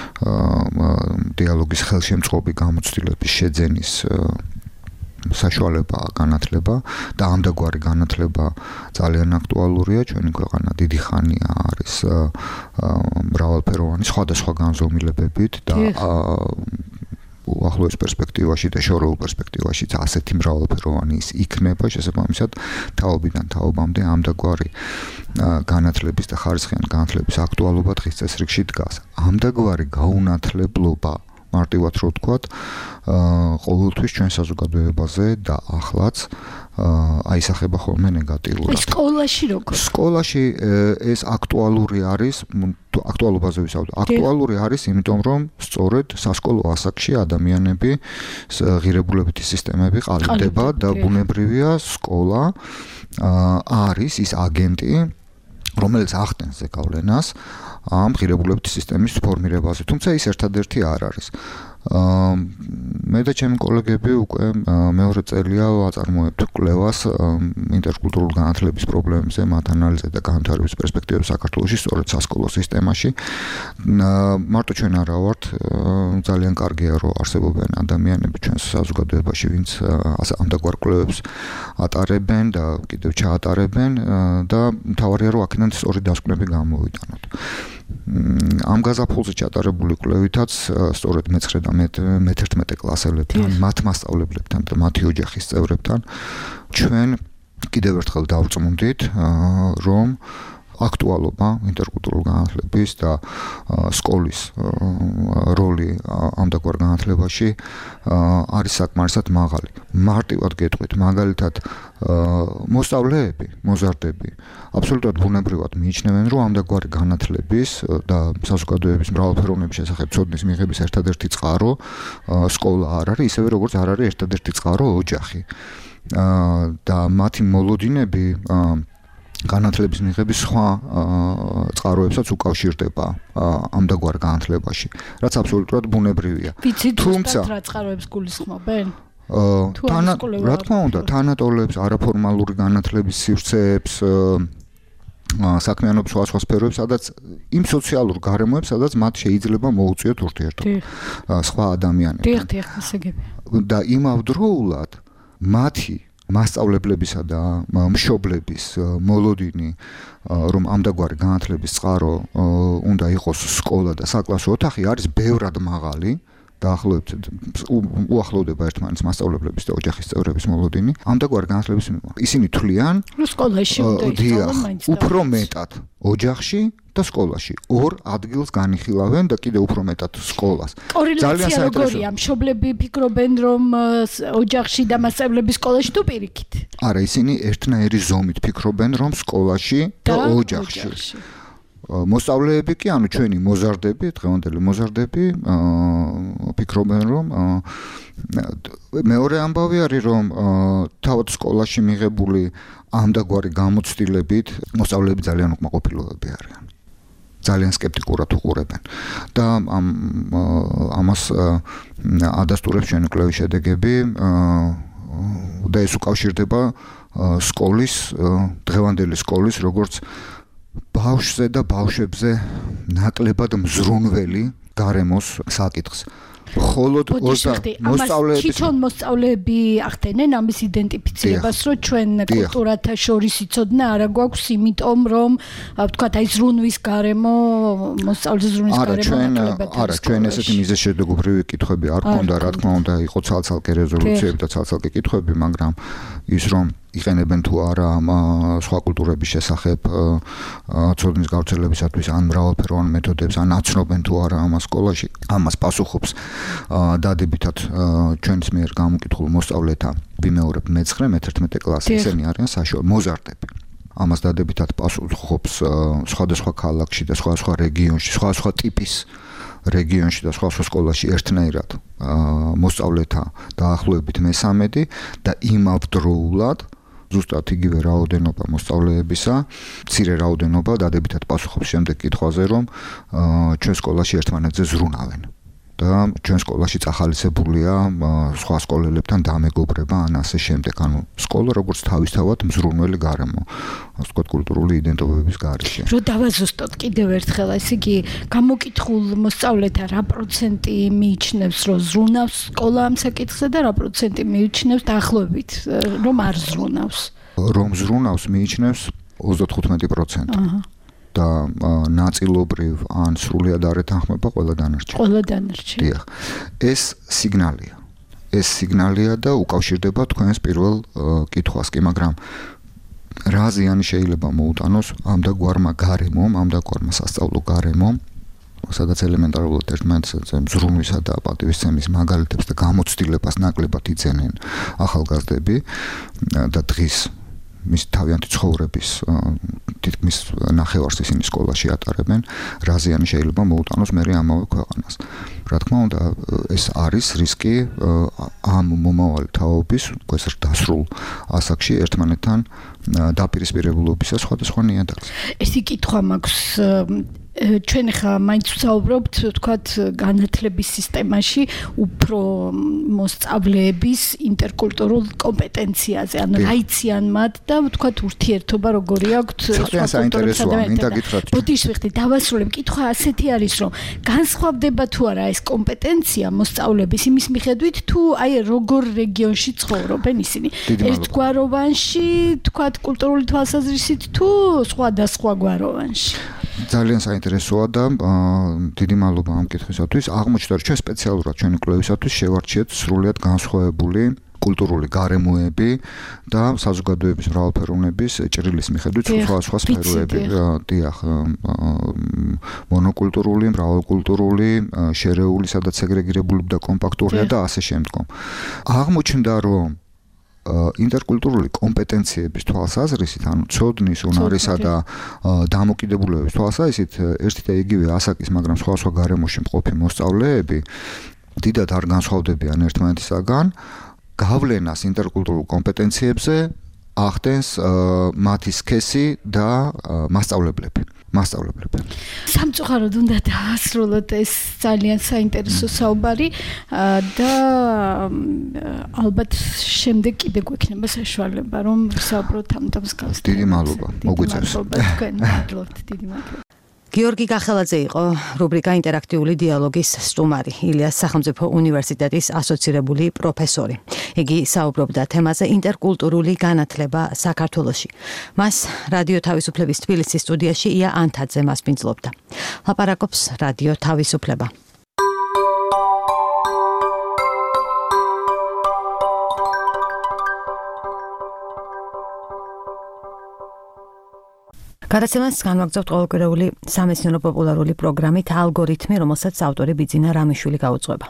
S10: დიალოგის ხელშემწყობი გამოცდილების შეძენის საშუალება განათლება და ამდაგვარი განათლება ძალიან აქტუალურია. ჩვენი ქვეყანა დიდი ხანია არის მრავალფეროვანი სხვადასხვა განზომილებებით და უახლოეს პერსპექტივაში და შორეულ პერსპექტივაში ასეთი მრავალფეროვანი ის იქნება შესაბამისად თაობიდან თაობამდე ამდაგვარი განათლების და ხარისხიანი განათლების აქტუალობა დღის წესრიგში დგას. ამდაგვარი გაუნათლებლობა მარტივად რო ვთქვათ ყოველთვის ჩვენ საზოგადოებაზე და ახლაც აისახება ხოლმე ნეგატიურად.
S8: სკოლაში როგორ?
S10: სკოლაში ეს აქტუალური არის, აქტუალობაზე ვისაუბრებ. აქტუალური არის, იმიტომ რომ სწორედ სასკოლო ასაკში ადამიანები ღირებულებითი სისტემები ყალიბდება და ბუნებრივია სკოლა არის ის აგენტი, რომელიც ახდენს ზეგავლენას ამ ღირებულებითი სისტემის ფორმირებაზე, თუმცა ის ერთადერთი არ არის. მე და ჩემი კოლეგები უკვე მეორე წელია ვაწარმოებთ კვლევას ინტერკულტურულ განათლების პრობლემებზე, მათ ანალიზზე და განვითარების პერსპექტივებს საქართველოში სწორედ სასკოლო სისტემაში. მარტო ჩვენ არა ვართ, ძალიან კარგია რომ არსებობენ ადამიანები ჩვენს საზოგადოებაში, ვინც ამდაგვარ კვლევებს ატარებენ და კიდევ ჩაატარებენ და მთავარია რომ აქედან სწორი დასკვნები გამოვიტანოთ. ამ გაზაფხულზე ჩატარებული კვლევითაც სწორედ მე-9 და მე-11 კლასელებთან, მათ მასწავლებლებთან და მათი ოჯახის წევრებთან ჩვენ კიდევ ერთხელ დავწმუნდით, რომ აქტუალობა ინტერკულტურულ განათლების და სკოლის როლი ამდაგვარ განათლებაში არის საკმარისად მაღალი. მარტივად გეტყვით, მაგალითად მოსწავლეები, მოზარდები აბსოლუტურად ბუნებრივად მიიჩნევენ, რომ ამდაგვარი განათლების და საზოგადოების მრავალფეროვნების შესახებ ცოდნის მიღების ერთადერთი წყარო სკოლა არ არის, ისევე როგორც არ არის ერთადერთი წყარო ოჯახი. და მათი მოლოდინები განათლების მიღების სხვა წყაროებსაც უკავშირდება ამდაგვარ განათლებაში, რაც აბსოლუტურად ბუნებრივია.
S8: თუმცა რა წყაროებს გულისხმობენ?
S10: რა თქმა უნდა, თანატოლებს, არაფორმალური განათლების სივრცეებს, საქმიანობის სხვა სფეროებს, სადაც იმ სოციალურ გარემოებს, სადაც მათ შეიძლება მოუწიოთ ურთიერთობა სხვა ადამიანებთან. და იმავდროულად მათი მასწავლებლებისა და მშობლების მოლოდინი, რომ ამდაგვარი განათლების წყარო უნდა იყოს სკოლა და საკლასო ოთახი, არის ბევრად მაღალი. უახლოვდება ერთმანეთს მასწავლებლების და ოჯახის წევრების მოლოდინი. ამდაგვარი განათლების ისინი თვლიან,
S8: რომ სკოლაში უნდა ისწავლონ მაინც
S10: უფრო მეტად ოჯახში და სკოლაში. ორ ადგილს განიხილავენ და კიდევ უფრო მეტად სკოლას.
S8: კორელაცია როგორია? მშობლები ფიქრობენ, რომ ოჯახში და მასწავლებლების სკოლაში თუ პირიქით?
S10: არა, ისინი ერთნაირი ზომით ფიქრობენ, რომ სკოლაში და ოჯახში. მოსწავლეები კი, ანუ ჩვენი მოზარდები, დღევანდელი მოზარდები, ფიქრობენ, რომ მეორე ამბავი არის, რომ თავად სკოლაში მიღებული ამდაგვარი გამოცდილებით მოსწავლეები ძალიან უკმაყოფილოები არიან. ძალიან სკეპტიკურად უყურებენ. და ამას ადასტურებს ჩვენი კვლევის შედეგები და ეს უკავშირდება სკოლის, დღევანდელი სკოლის, როგორც ბავშვზე და ბავშვებზე ნაკლებად მზრუნველი გარემოს საკითხს. მხოლოდ
S8: მოსწავლეები ახდენენ ამის იდენტიფიცირებას, რომ ჩვენ კულტურათა შორის იცოდნა არა გვაქვს, იმიტომ რომ ვთქვათ, აი ზრუნვის გარემო, მოსწავლეს ზრუნვის გარემო ნაკლებად.
S10: არა, ჩვენ ესეთი მიზეზშედეგობრივი კითხვები არ გქონდა, რა თქმა უნდა, იყო ცალ-ცალკე რეზოლუციები და ცალ-ცალკე კითხვები, მაგრამ ის რომ იყენებენ თუ არა სხვა კულტურების შესახებ ცოდნის გავრცელებისათვის ან მრავალფეროვან მეთოდებს, ან აცნობენ თუ არა ამას სკოლაში, ამას პასუხობს დადებითად ჩვენს მიერ გამოკითხულ მოსწავლეთა ბიმეორებ მე-9, მე-11 კლასი, ესენი არიან საშუალო მოზარდები. ამას დადებითად პასუხობს სხვადასხვა ქალაქში და სხვადასხვა რეგიონში, სხვადასხვა ტიპის რეგიონში და სხვადასხვა სკოლაში ერთნაირად მოსწავლეთა დაახლოებით მე-13 და იმავდროულად ზუსტად იგივე რაოდენობა მოსწავლეებისა, მცირე რაოდენობა დადებითად პასუხობს შემდეგ კითხვაზე, რომ ჩვენ სკოლაში ერთმანეთზე ზრუნავენ. და ჩვენ სკოლაში წახალისებულია სხვა სკოლელებთან დამეგობრება ან ასე შემდეგ. ანუ სკოლა როგორც თავისთავად მზრუნველი გარემო, ასე ვთქვათ, კულტურული იდენტობების გარეშე.
S8: რო დავაზუსტოთ კიდევ ერთხელ, ესე იგი, გამოკითხულ მოსწავლეთა რა პროცენტი მიიჩნევს, რომ ზრუნავს სკოლა ამ საკითხზე და რა პროცენტი მიიჩნევს დაახლოებით, რომ არ ზრუნავს?
S10: რომ ზრუნავს მიიჩნევს 35%. და ნაწილობრივ ან სრულად არ ეთანხმება ყველა დანარჩენი.
S8: ყველა დანარჩენი.
S10: დიახ. ეს სიგნალია. ეს სიგნალია და უკავშირდება თქვენს პირველ კითხვას კი, მაგრამ რა ზიანი შეიძლება მოუტანოს ამდაგვარმა გარემომ, ამდაგვარმა სასწავლო გარემომ, სადაც ელემენტარულად ერთმანეთზე მზრუნვისა და პატივისცემის მაგალითებს და გამოცდილებას ნაკლებად იძენენ ახალგაზრდები და დღის მის თავიანთი ცხოვრების თითქმის ნახევარს ისინი სკოლაში ატარებენ, რა ზიანი შეიძლება მოუტანოს მერე ამავე ქვეყანას. რა თქმა უნდა, ეს არის რისკი ამ მომავალი თაობის, ეს დასრულ ასაკში ერთმანეთთან დაპირისპირებულობისა სხვადასხვა ნიადაგზე.
S8: ერთი კითხვა მაქვს, ჩვენ ხა მაინც ვსაუბრობთ, ვთქვათ, განათლების სისტემაში უფრო მოსწავლეების ინტერკულტურულ კომპეტენციაზე, ანუ რა იციან მათ და ვთქვათ, ურთიერთობა როგორი აქვთ
S10: სხვა კულტურებთან. მინდა გითხრათ.
S8: ბოდიშვიხდი, დავასრულებ, კითხვა ასეთი არის, რომ განსხვავდება თუ არა ეს კომპეტენცია მოსწავლეების იმის მიხედვით, თუ აი როგორ რეგიონში ცხოვრობენ ისინი. ერთგვაროვანში, ვთქვათ, კულტურული თვალსაზრისით თუ სხვადასხვაგვაროვანში.
S10: ძალიან საინტერესოა და დიდი მადლობა ამ კითხვისათვის. აღმოჩნდა, რომ ჩვენ სპეციალურად ჩვენი კვლევისათვის შევარჩიეთ სრულიად განსხვავებული კულტურული გარემოები და საზოგადოების მრავალფეროვნების ჭრილის მიხედვით სხვა სფეროები. დიახ, მონოკულტურული, მრავალკულტურული, შერეული, სადაც სეგრეგირებული და კომპაქტურია და ასე შემდგომ. აღმოჩნდა, რომ ინტერკულტურული კომპეტენციების თვალსაზრისით, ანუ ცოდნის, უნარისა და დამოკიდებულებების თვალსაზრისით, ერთი და იგივე ასაკის, მაგრამ სხვა გარემოში მყოფი მოსწავლეები დიდად არ განსხვავდებიან ერთმანეთისაგან გავლენას ინტერკულტურულ კომპეტენციებზე ახდენს მათი სქესი და მასწავლებლები.
S8: სამწუხაროდ უნდა დავასრულოთ ეს ძალიან საინტერესო საუბარი და ალბათ შემდეგ კიდე გვექნება საშუალება რომ ვსაუბროთ ამ თემას.
S10: დიდი მადლობა. მოგვიწევს.
S8: თქვენ მადლობთ, დიდი მადლობა.
S2: გიორგი გახელაძე იყო რუბრიკა ინტერაქტიული დიალოგის სტუმარი, ილიას სახელმწიფო უნივერსიტეტის ასოცირებული პროფესორი. იგი საუბრობდა თემაზე ინტერკულტურული განათლება საქართველოში. მას რადიო თავისუფლების თბილისის სტუდიაში ია ანთაძე მასპინძლობდა. ლაპარაკობს რადიო თავისუფლება. გადაცემას განვაგრძობთ ყოველკვირეული სამეცნიერო პოპულარული პროგრამით ალგორითმი, რომელსაც ავტორი ბიძინა რამიშვილი გაუძღვება.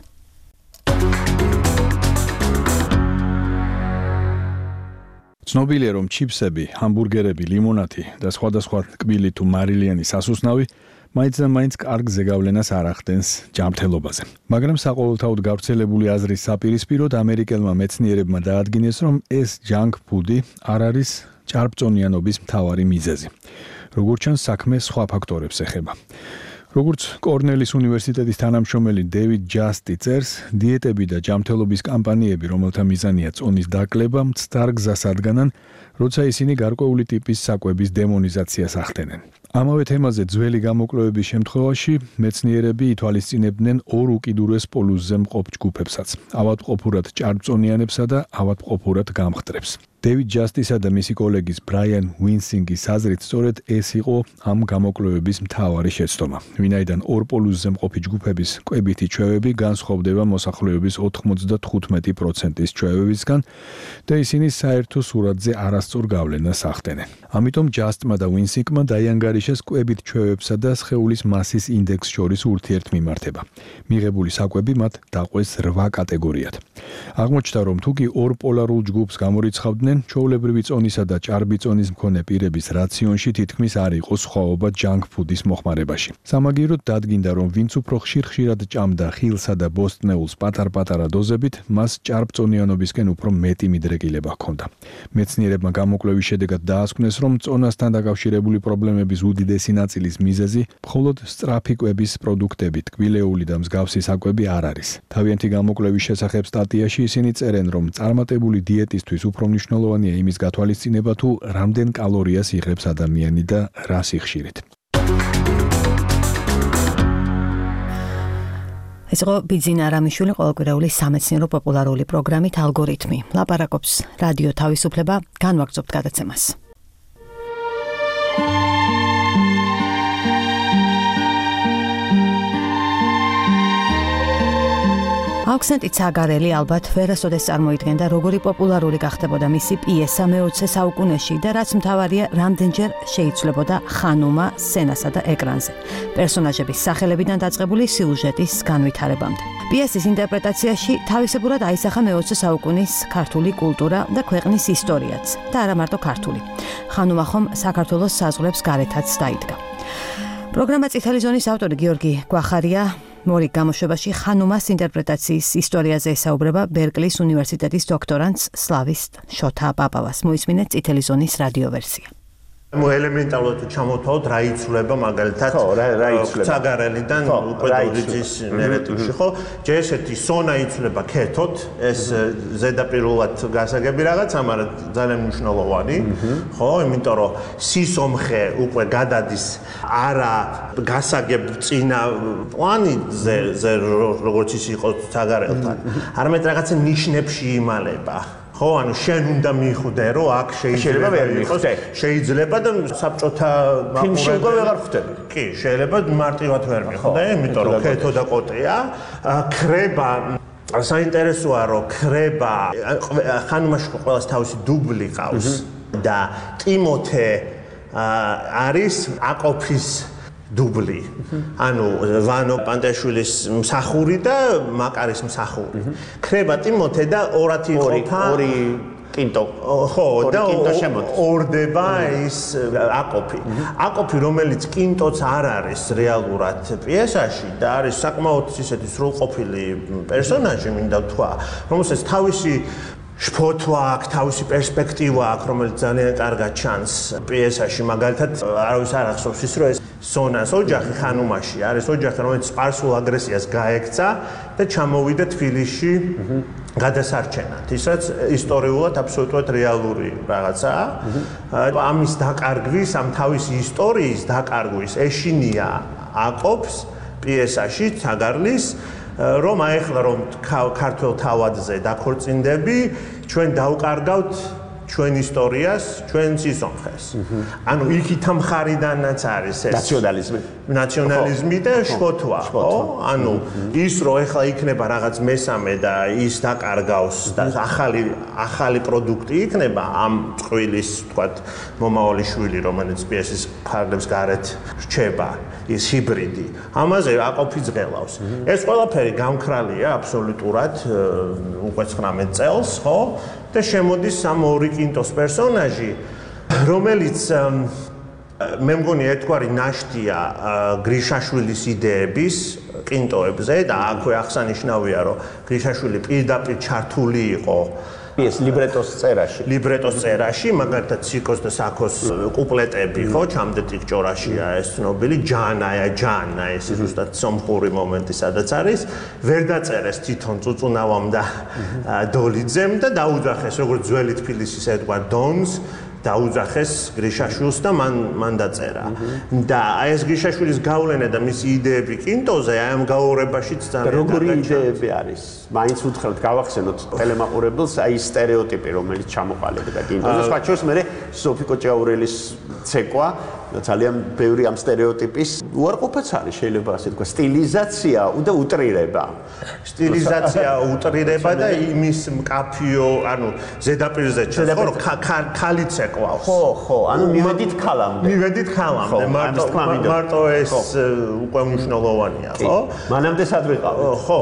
S9: ცნობილია, რომ ჩიფსები, ჰამბურგერები, ლიმონადი და სხვადასხვა ტკბილი თუ მარილიანი სასუსნავი მაინც და მაინც კარგ ზეგავლენას არ ახდენს ჯანმრთელობაზე. მაგრამ საყოველთაოდ გავრცელებული აზრის საპირისპიროდ ამერიკელმა მეცნიერებმა დაადგინეს, რომ ეს ჯანკ ფუდი არ არის ჭარბწონიანობის მთავარი მიზეზი. როგორც ჩანს, საქმე სხვა ფაქტორებს ეხება. როგორც კორნელის უნივერსიტეტის თანამშრომელი დევიდ ჯასტი წერს, დიეტები და ჯანმრთელობის კამპანიები, რომელთა მიზანია წონის დაკლება, მცდარ გზას ადგანან, როცა ისინი გარკვეული ტიპის საკვების დემონიზაციას ახდენენ. ამავე თემაზე ძველი გამოკვლევების შემთხვევაში მეცნიერები ითვალისწინებდნენ ორ უკიდურეს პოლუსზე მყოფ ჯგუფებსაც, ავადმყოფურად ჭარბწონიანებსა და ავადმყოფურად გამხდრებს. დევიდ ჯასტისა და მისი კოლეგის ბრაიან უინსინგის აზრით, სწორედ ეს იყო ამ გამოკვლევების მთავარი შეცდომა. ვინაიდან ორ პოლუსზე მყოფი ჯგუფების კვებითი ჩვევები განსხვავდება მოსახლეობის 95%-ის ჩვევებისგან და ისინი საერთო სურათზე არასწორ გავლენას ახდენენ. ამიტომ ჯასტმა და უინსინგმა დაიანგარიშეს კვებით ჩვევებსა და სხეულის მასის ინდექსს შორის ურთიერთმიმართება. მიღებული საკვები მათ დაყვეს 8 კატეგორიად. აღმოჩნდა, რომ თუკი ორ პოლარულ ჯგუფს გამორიცხავდნენ, ჩვეულებრივი წონისა და ჭარბი წონის მქონე პირების რაციონში თითქმის არ იყო სხვაობა ჯანკ ფუდის მოხმარებაში. სამაგიეროდ დადგინდა, რომ ვინც უფრო ხშირად ჭამდა ხილსა და ბოსტნეულს პატარ-პატარა დოზებით, მას ჭარბწონიანობისკენ უფრო მეტი მიდრეკილება ჰქონდა. მეცნიერებმა გამოკვლევის შედეგად დაასკვნეს, რომ წონასთან დაკავშირებული პრობლემების უდიდესი ნაწილის მიზეზი მხოლოდ სწრაფი კვების პროდუქტები, ტკბილეული და მსგავსი საკვები არ არის. თავიანთი გამოკვლევის შესახებ სტატიაში ისინი წერენ, რომ წარმატებული დიეტისთვის უფრო მნიშვნელოვანია იმის გათვალისწინება, თუ რამდენ კალორიას იღებს ადამიანი და რა სიხშირით.
S2: ეს იყო ბიძინა რამიშვილი ყოველკვირეული სამეცნიერო პოპულარული პროგრამით ალგორითმი. ლაპარაკობს რადიო თავისუფლება, განვაგრძობთ გადაცემას. აუქსენტი ცაგარელი ალბათ ვერასოდეს წარმოიდგენდა, როგორი პოპულარული გახდებოდა მისი პიესა მე-20 საუკუნეში და რაც მთავარია, რამდენჯერ შეიცვლებოდა ხანუმა სცენასა და ეკრანზე. პერსონაჟების სახელებიდან დაწყებული სიუჟეტის განვითარებამდე. პიესის ინტერპრეტაციაში თავისებურად აისახა მე-20 საუკუნის ქართული კულტურა და ქვეყნის ისტორიაც და არა მარტო ქართული. ხანუმა ხომ საქართველოს საზღვრებს გარეთაც დაიდგა. პროგრამა წითელი ზონის ავტორი გიორგი გვახარია მორიგ გამოშვებაში ხანუმას ინტერპრეტაციის ისტორიაზე ესაუბრება ბერკლის უნივერსიტეტის დოქტორანტს სლავისტ შოთა პაპავას. მოისმინეთ წითელი ზონის რადიო ვერსია.
S11: ელემენტარულად ჩამოთვალოთ რა იცვლება მაგალითად ცაგარელიდან უკვე დოლიძის ნერატივში, ხო? ჯერ ესეთი სონა იცვლება ქეთოთ, ეს ზედაპირულად გასაგები რაღაცა, მაგრამ ძალიან მნიშვნელოვანი, ხო? იმიტომ რომ სისომხე უკვე გადადის არა გასაგებ წინა პლანზე, როგორც ის იყო ცაგარელთან, არამედ რაღაცა ნიშნებში იმალება. ხო, ანუ შენ უნდა მიხვდე, რომ აქ შეიძლება ვერ მიხვდე. შეიძლება და საბჭოთა ფილმში უკვე ვეღარ ხვდები. კი, შეიძლება მარტივად ვერ მიხვდე, იმიტომ რომ ქეთო და კოტია, ქრება საინტერესოა, რომ ქრება ხანუმაში ყველას თავისი დუბლი ყავს და ტიმოთე არის აყოფის დუბლი. ანუ ვანო პანტაშვილის მსახური და მაკარის მსახური. ქრება ტიმოთე და ორად იყოფა ორი კინტო. ხო, და ორდება ის აყოფი. აყოფი, რომელიც კინტოც არ არის რეალურად პიესაში და არის საკმაოდ ისეთი სრულყოფილი პერსონაჟი, მინდა ვთქვა, რომელსაც თავისი შფოთვა აქვს, თავისი პერსპექტივა აქვს, რომელიც ძალიან კარგად ჩანს პიესაში, მაგალითად, არავის არ ახსოვს ის, რომ ეს სონას ოჯახი ხანუმაში არის ოჯახი, რომელიც სპარსულ აგრესიას გაექცა და ჩამოვიდა თბილისში გადასარჩენად. ისაც ისტორიულად აბსოლუტურად რეალური რაღაცაა. ამის დაკარგვის, ამ თავისი ისტორიის დაკარგვის ეშინია აყოფს პიესაში თაგარლის, რომ აეხლა რომ ქართულ თავადზე დაქორწინდები, ჩვენ დავკარგავთ ჩვენ ისტორიას, ჩვენ სისხლს. ანუ იქით მხარიდანაც არის ეს ნაციონალიზმი და შფოთვა, ხო? ანუ ის რომ ეხლა იქნება რაღაც მესამე და ის დაკარგავს და ახალი პროდუქტი იქნება ამ წყვილის, თქვათ, მომავალი შვილი, რომელიც პიესის ფარგლებს გარეთ რჩება, ის ჰიბრიდი. ამაზე აყოფი ძლავს. ეს ყველაფერი გამქრალია აბსოლუტურად უკვე 19 წელს, ხო? და შემოდის ამ ორი კინტოს პერსონაჟი, რომელიც მე მგონი ერთგვარი ნაშთია გრიშაშვილის იდეების კინტოებზე და აქვე აღსანიშნავია, რომ გრიშაშვილი პირდაპირ ჩართული იყო
S1: ეს ლიბრეტოს წერაში,
S11: მაგალითად ციკოს და საქოს კუპლეტები, ხო, ჩამდეთ იქ ჭორაშია ეს ცნობილი ჯანა, ეს ზუსტად სომხური მომენტი სადაც არის, ვერ დაწერეს თვითონ წუწუნავამ და დოლიძემ და დაუძახეს როგორც ძველი თბილისის ერთგვარ დონს დაუძახეს გრიშაშვილს და მან დაწერა. და აი ეს გრიშაშვილის გავლენა და მისი იდეები კინტოზე აი ამ გაურებაშიც ძალიან
S1: როგორი იდეები არის? მაინც უთხრათ გავახსენოთ ტელემაყურებელს აი სტერეოტიპი, რომელიც ჩამოყალიბდა კინტოზე. სხვა შორის მე სოფიკო ჭაურელის ცეკვა ძალიან ბევრი ამ სტერეოტიპის უარყოფაც არის, შეიძლება ასე თქვა, სტილიზაცია და უტრირება.
S11: სტილიზაცია, უტრირება და იმის მკაფიო, ანუ ზედაპირზე ჩაწერა, რომ ქალი ცეკვა.
S1: ხო, ანუ მივედით ქალამდე.
S11: მარტო ეს უკვე მნიშვნელოვანია, ხო?
S1: მანამდე სად ვიყავით?
S11: ხო.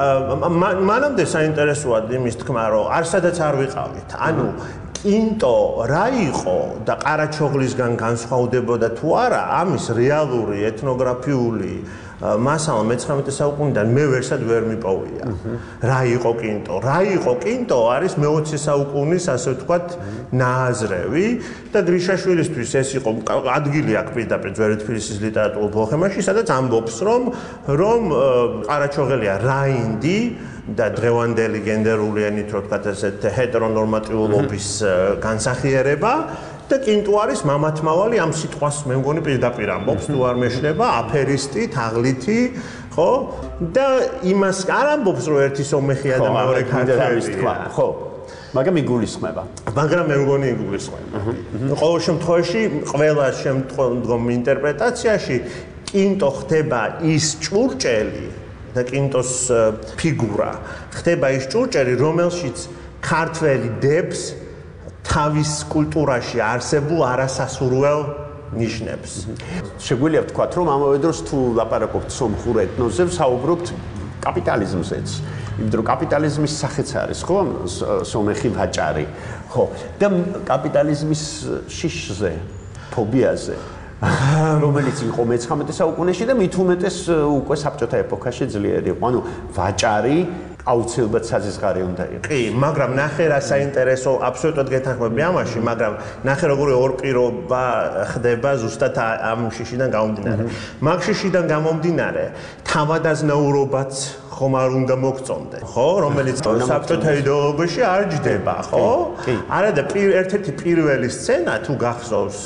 S11: მანამდე საინტერესოა იმის თქმა, რომ არსადაც არ ვიყავით. ანუ კინტო რა იყო და ყარაჩოღლისგან განსხვავდებოდა თუ არა, ამის რეალური ეთნოგრაფიული მასალა მე-19 საუკუნიდან მე ვერსად ვერ მიპოვია. რა იყო კინტო? რა იყო კინტო არის მე-20 საუკუნის, ასე ვთქვათ, ნააზრევი და გრიშაშვილისთვის ეს იყო ადგილი აქვს პირდაპირ ძველი თბილისის ლიტერატურულ ბოჰემაში, სადაც ამბობს, რომ ყარაჩოღელია რაინდი და დღევანდელი გენდერული ენით რო ვთქვათ ესეთ ჰეტერონორმატიულობის განსახიერება და კინტო არის მამათმავალი ამ სიტყვას მე მგონი პირდაპირ ამბობს თუ არ მეშლება აფერისტი, თაღლითი, ხო? და იმას არ ამბობს რომ ერთი სომეხია და მეორე ქართველია,
S1: ხო? მაგრამ იგულისხმება.
S11: მაგრამ მე მგონი იგულისხმება. ყოველ შემთხვევაში ყველა შემდგომ ინტერპრეტაციაში კინტო ხდება ის ჭურჭელი და კინტოს ფიგურა ხდება ის ჭურჭელი, რომელშიც ქართველი დებს თავის კულტურაში არსებულ არასასურველ ნიშნებს.
S1: შეგვიძლია ვთქვათ, რომ ამავე დროს თუ ლაპარაკობთ სომხურ ეთნოზე, ვსაუბრობთ კაპიტალიზმზეც. იმიტომ რომ კაპიტალიზმის სახეც არის, ხო? სომეხი ვაჭარი. ხო. და კაპიტალიზმის შიშზე, ფობიაზე რომელიც იყო მე-19 საუკუნეში და მით უმეტეს უკვე საბჭოთა ეპოქაში ძლიერი იყო. ანუ ვაჭარი აუცილებლად საზღვარი უნდა იყოს.
S11: კი, მაგრამ ნახე რა საინტერესო, აბსოლუტურად გეთანხმები ამაში, მაგრამ ნახე როგორი ორპირობა ხდება ზუსტად ამ შიშიდან გამომდინარე. მაგ შიშიდან გამომდინარე, თავადაზნაურობაც ხომ არ უნდა მოგწონდე, ხო? რომელიც საბჭოთა იდეოლოგიაში არ ჯდება, ხო? არა და ერთ-ერთი პირველი სცენა თუ გახსოვს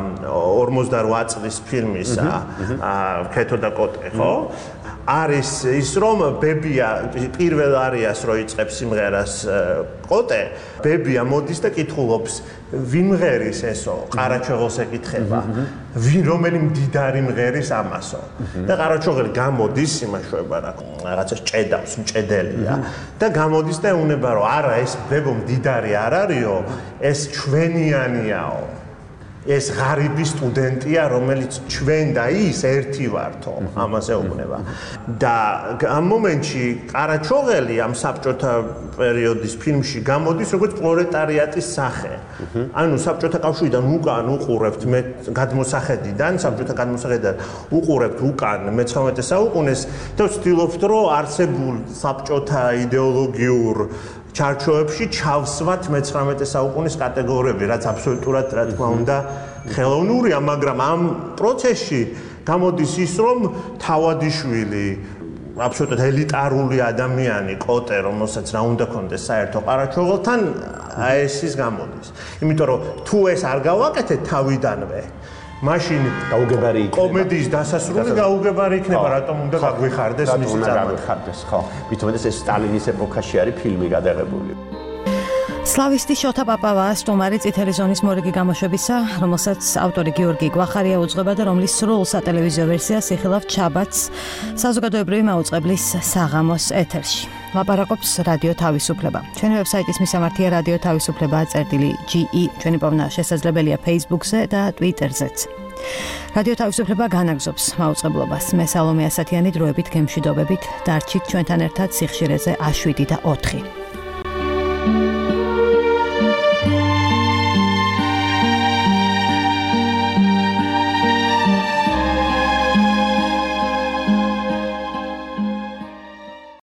S11: 48 წლის ფილმის ქეთო და კოტე, ხო? არის ის რომ ბებია პირველ არიას რო იწყებს სიმღერას კოტე, ბებია მოდის და კითხულობს ვინ მღერის ესო, ყარაჩოღელს ეკითხება, ვინ რომელი მდიდარი მღერის ამასო. და ყარაჩოღელი გამოდის იმაშვება რა, რაღაცა ჭედავს, მჭედელია და გამოდის და ეუბნება რომ არა ეს ბებო მდიდარი არ არისო, ეს ჩვენიანიაო. ეს ღარიბი სტუდენტია, რომელიც ჩვენ და ის ერთი ვართო, ამას ეუბნება. და ამ მომენტში ყარაჩოღელი ამ საბჭოთა პერიოდის ფილმში გამოდის როგორც პროლეტარიატის სახე. ანუ საბჭოთა კავშირიდან უკან უყურებთ მე გადმოსახედიდან, საბჭოთა გადმოსახედიდან უყურებთ უკან მე-19 საუკუნეს და ვცდილობთ რომ არსებულ საბჭოთა იდეოლოგიურ ჩარჩოებში ჩავსვათ მე-19 საუკუნის კატეგორიები, რაც აბსოლუტურად რა თქმა უნდა ხელოვნურია, მაგრამ ამ პროცესში გამოდის ის, რომ თავადიშვილი აბსოლუტურად ელიტარული ადამიანი, კოტე, რომელსაც რა უნდა კონდეს საერთო ყარაჩოღელთან, აი ეს ის გამოდის. იმიტომ რომ თუ ეს არ გავაკეთეთ თავიდანვე, მაშინ
S1: გაუგებარი იქნება.
S11: კომედიის დასასრული გაუგებარი იქნება, რატომ უნდა გაგვიხარდეს მისი
S1: წარმატება. ხო, მithumetes ეს სტალინის ეპოქაში არის ფილმი გადაღებული.
S2: სლავისტი შოთა პაპავაა სტუმარი წითელი ზონის მორიგი გამოშვებისა, რომელსაც ავტორი გიორგი გვახარია უძღვება და რომლის სრულ სატელევიზიო ვერსიას იხილავთ შაბათს საზოგადოებრივი მაუწყებლის საღამოს ეთერში. ლაპარაკობს რადიო თავისუფლება. ჩვენი ვებსაიტის მისამართია რადიო თავისუფლება.ge. ჩვენი პოვნა შესაძლებელია Facebook-ზე და Twitter-ზეც. რადიო თავისუფლება განაგზობს მაუწყებლობას. მე სალომე ასათიანი დროებით გემშვიდობებით. დარჩით ჩვენთან ერთად სიხშირეზე A7 და 4.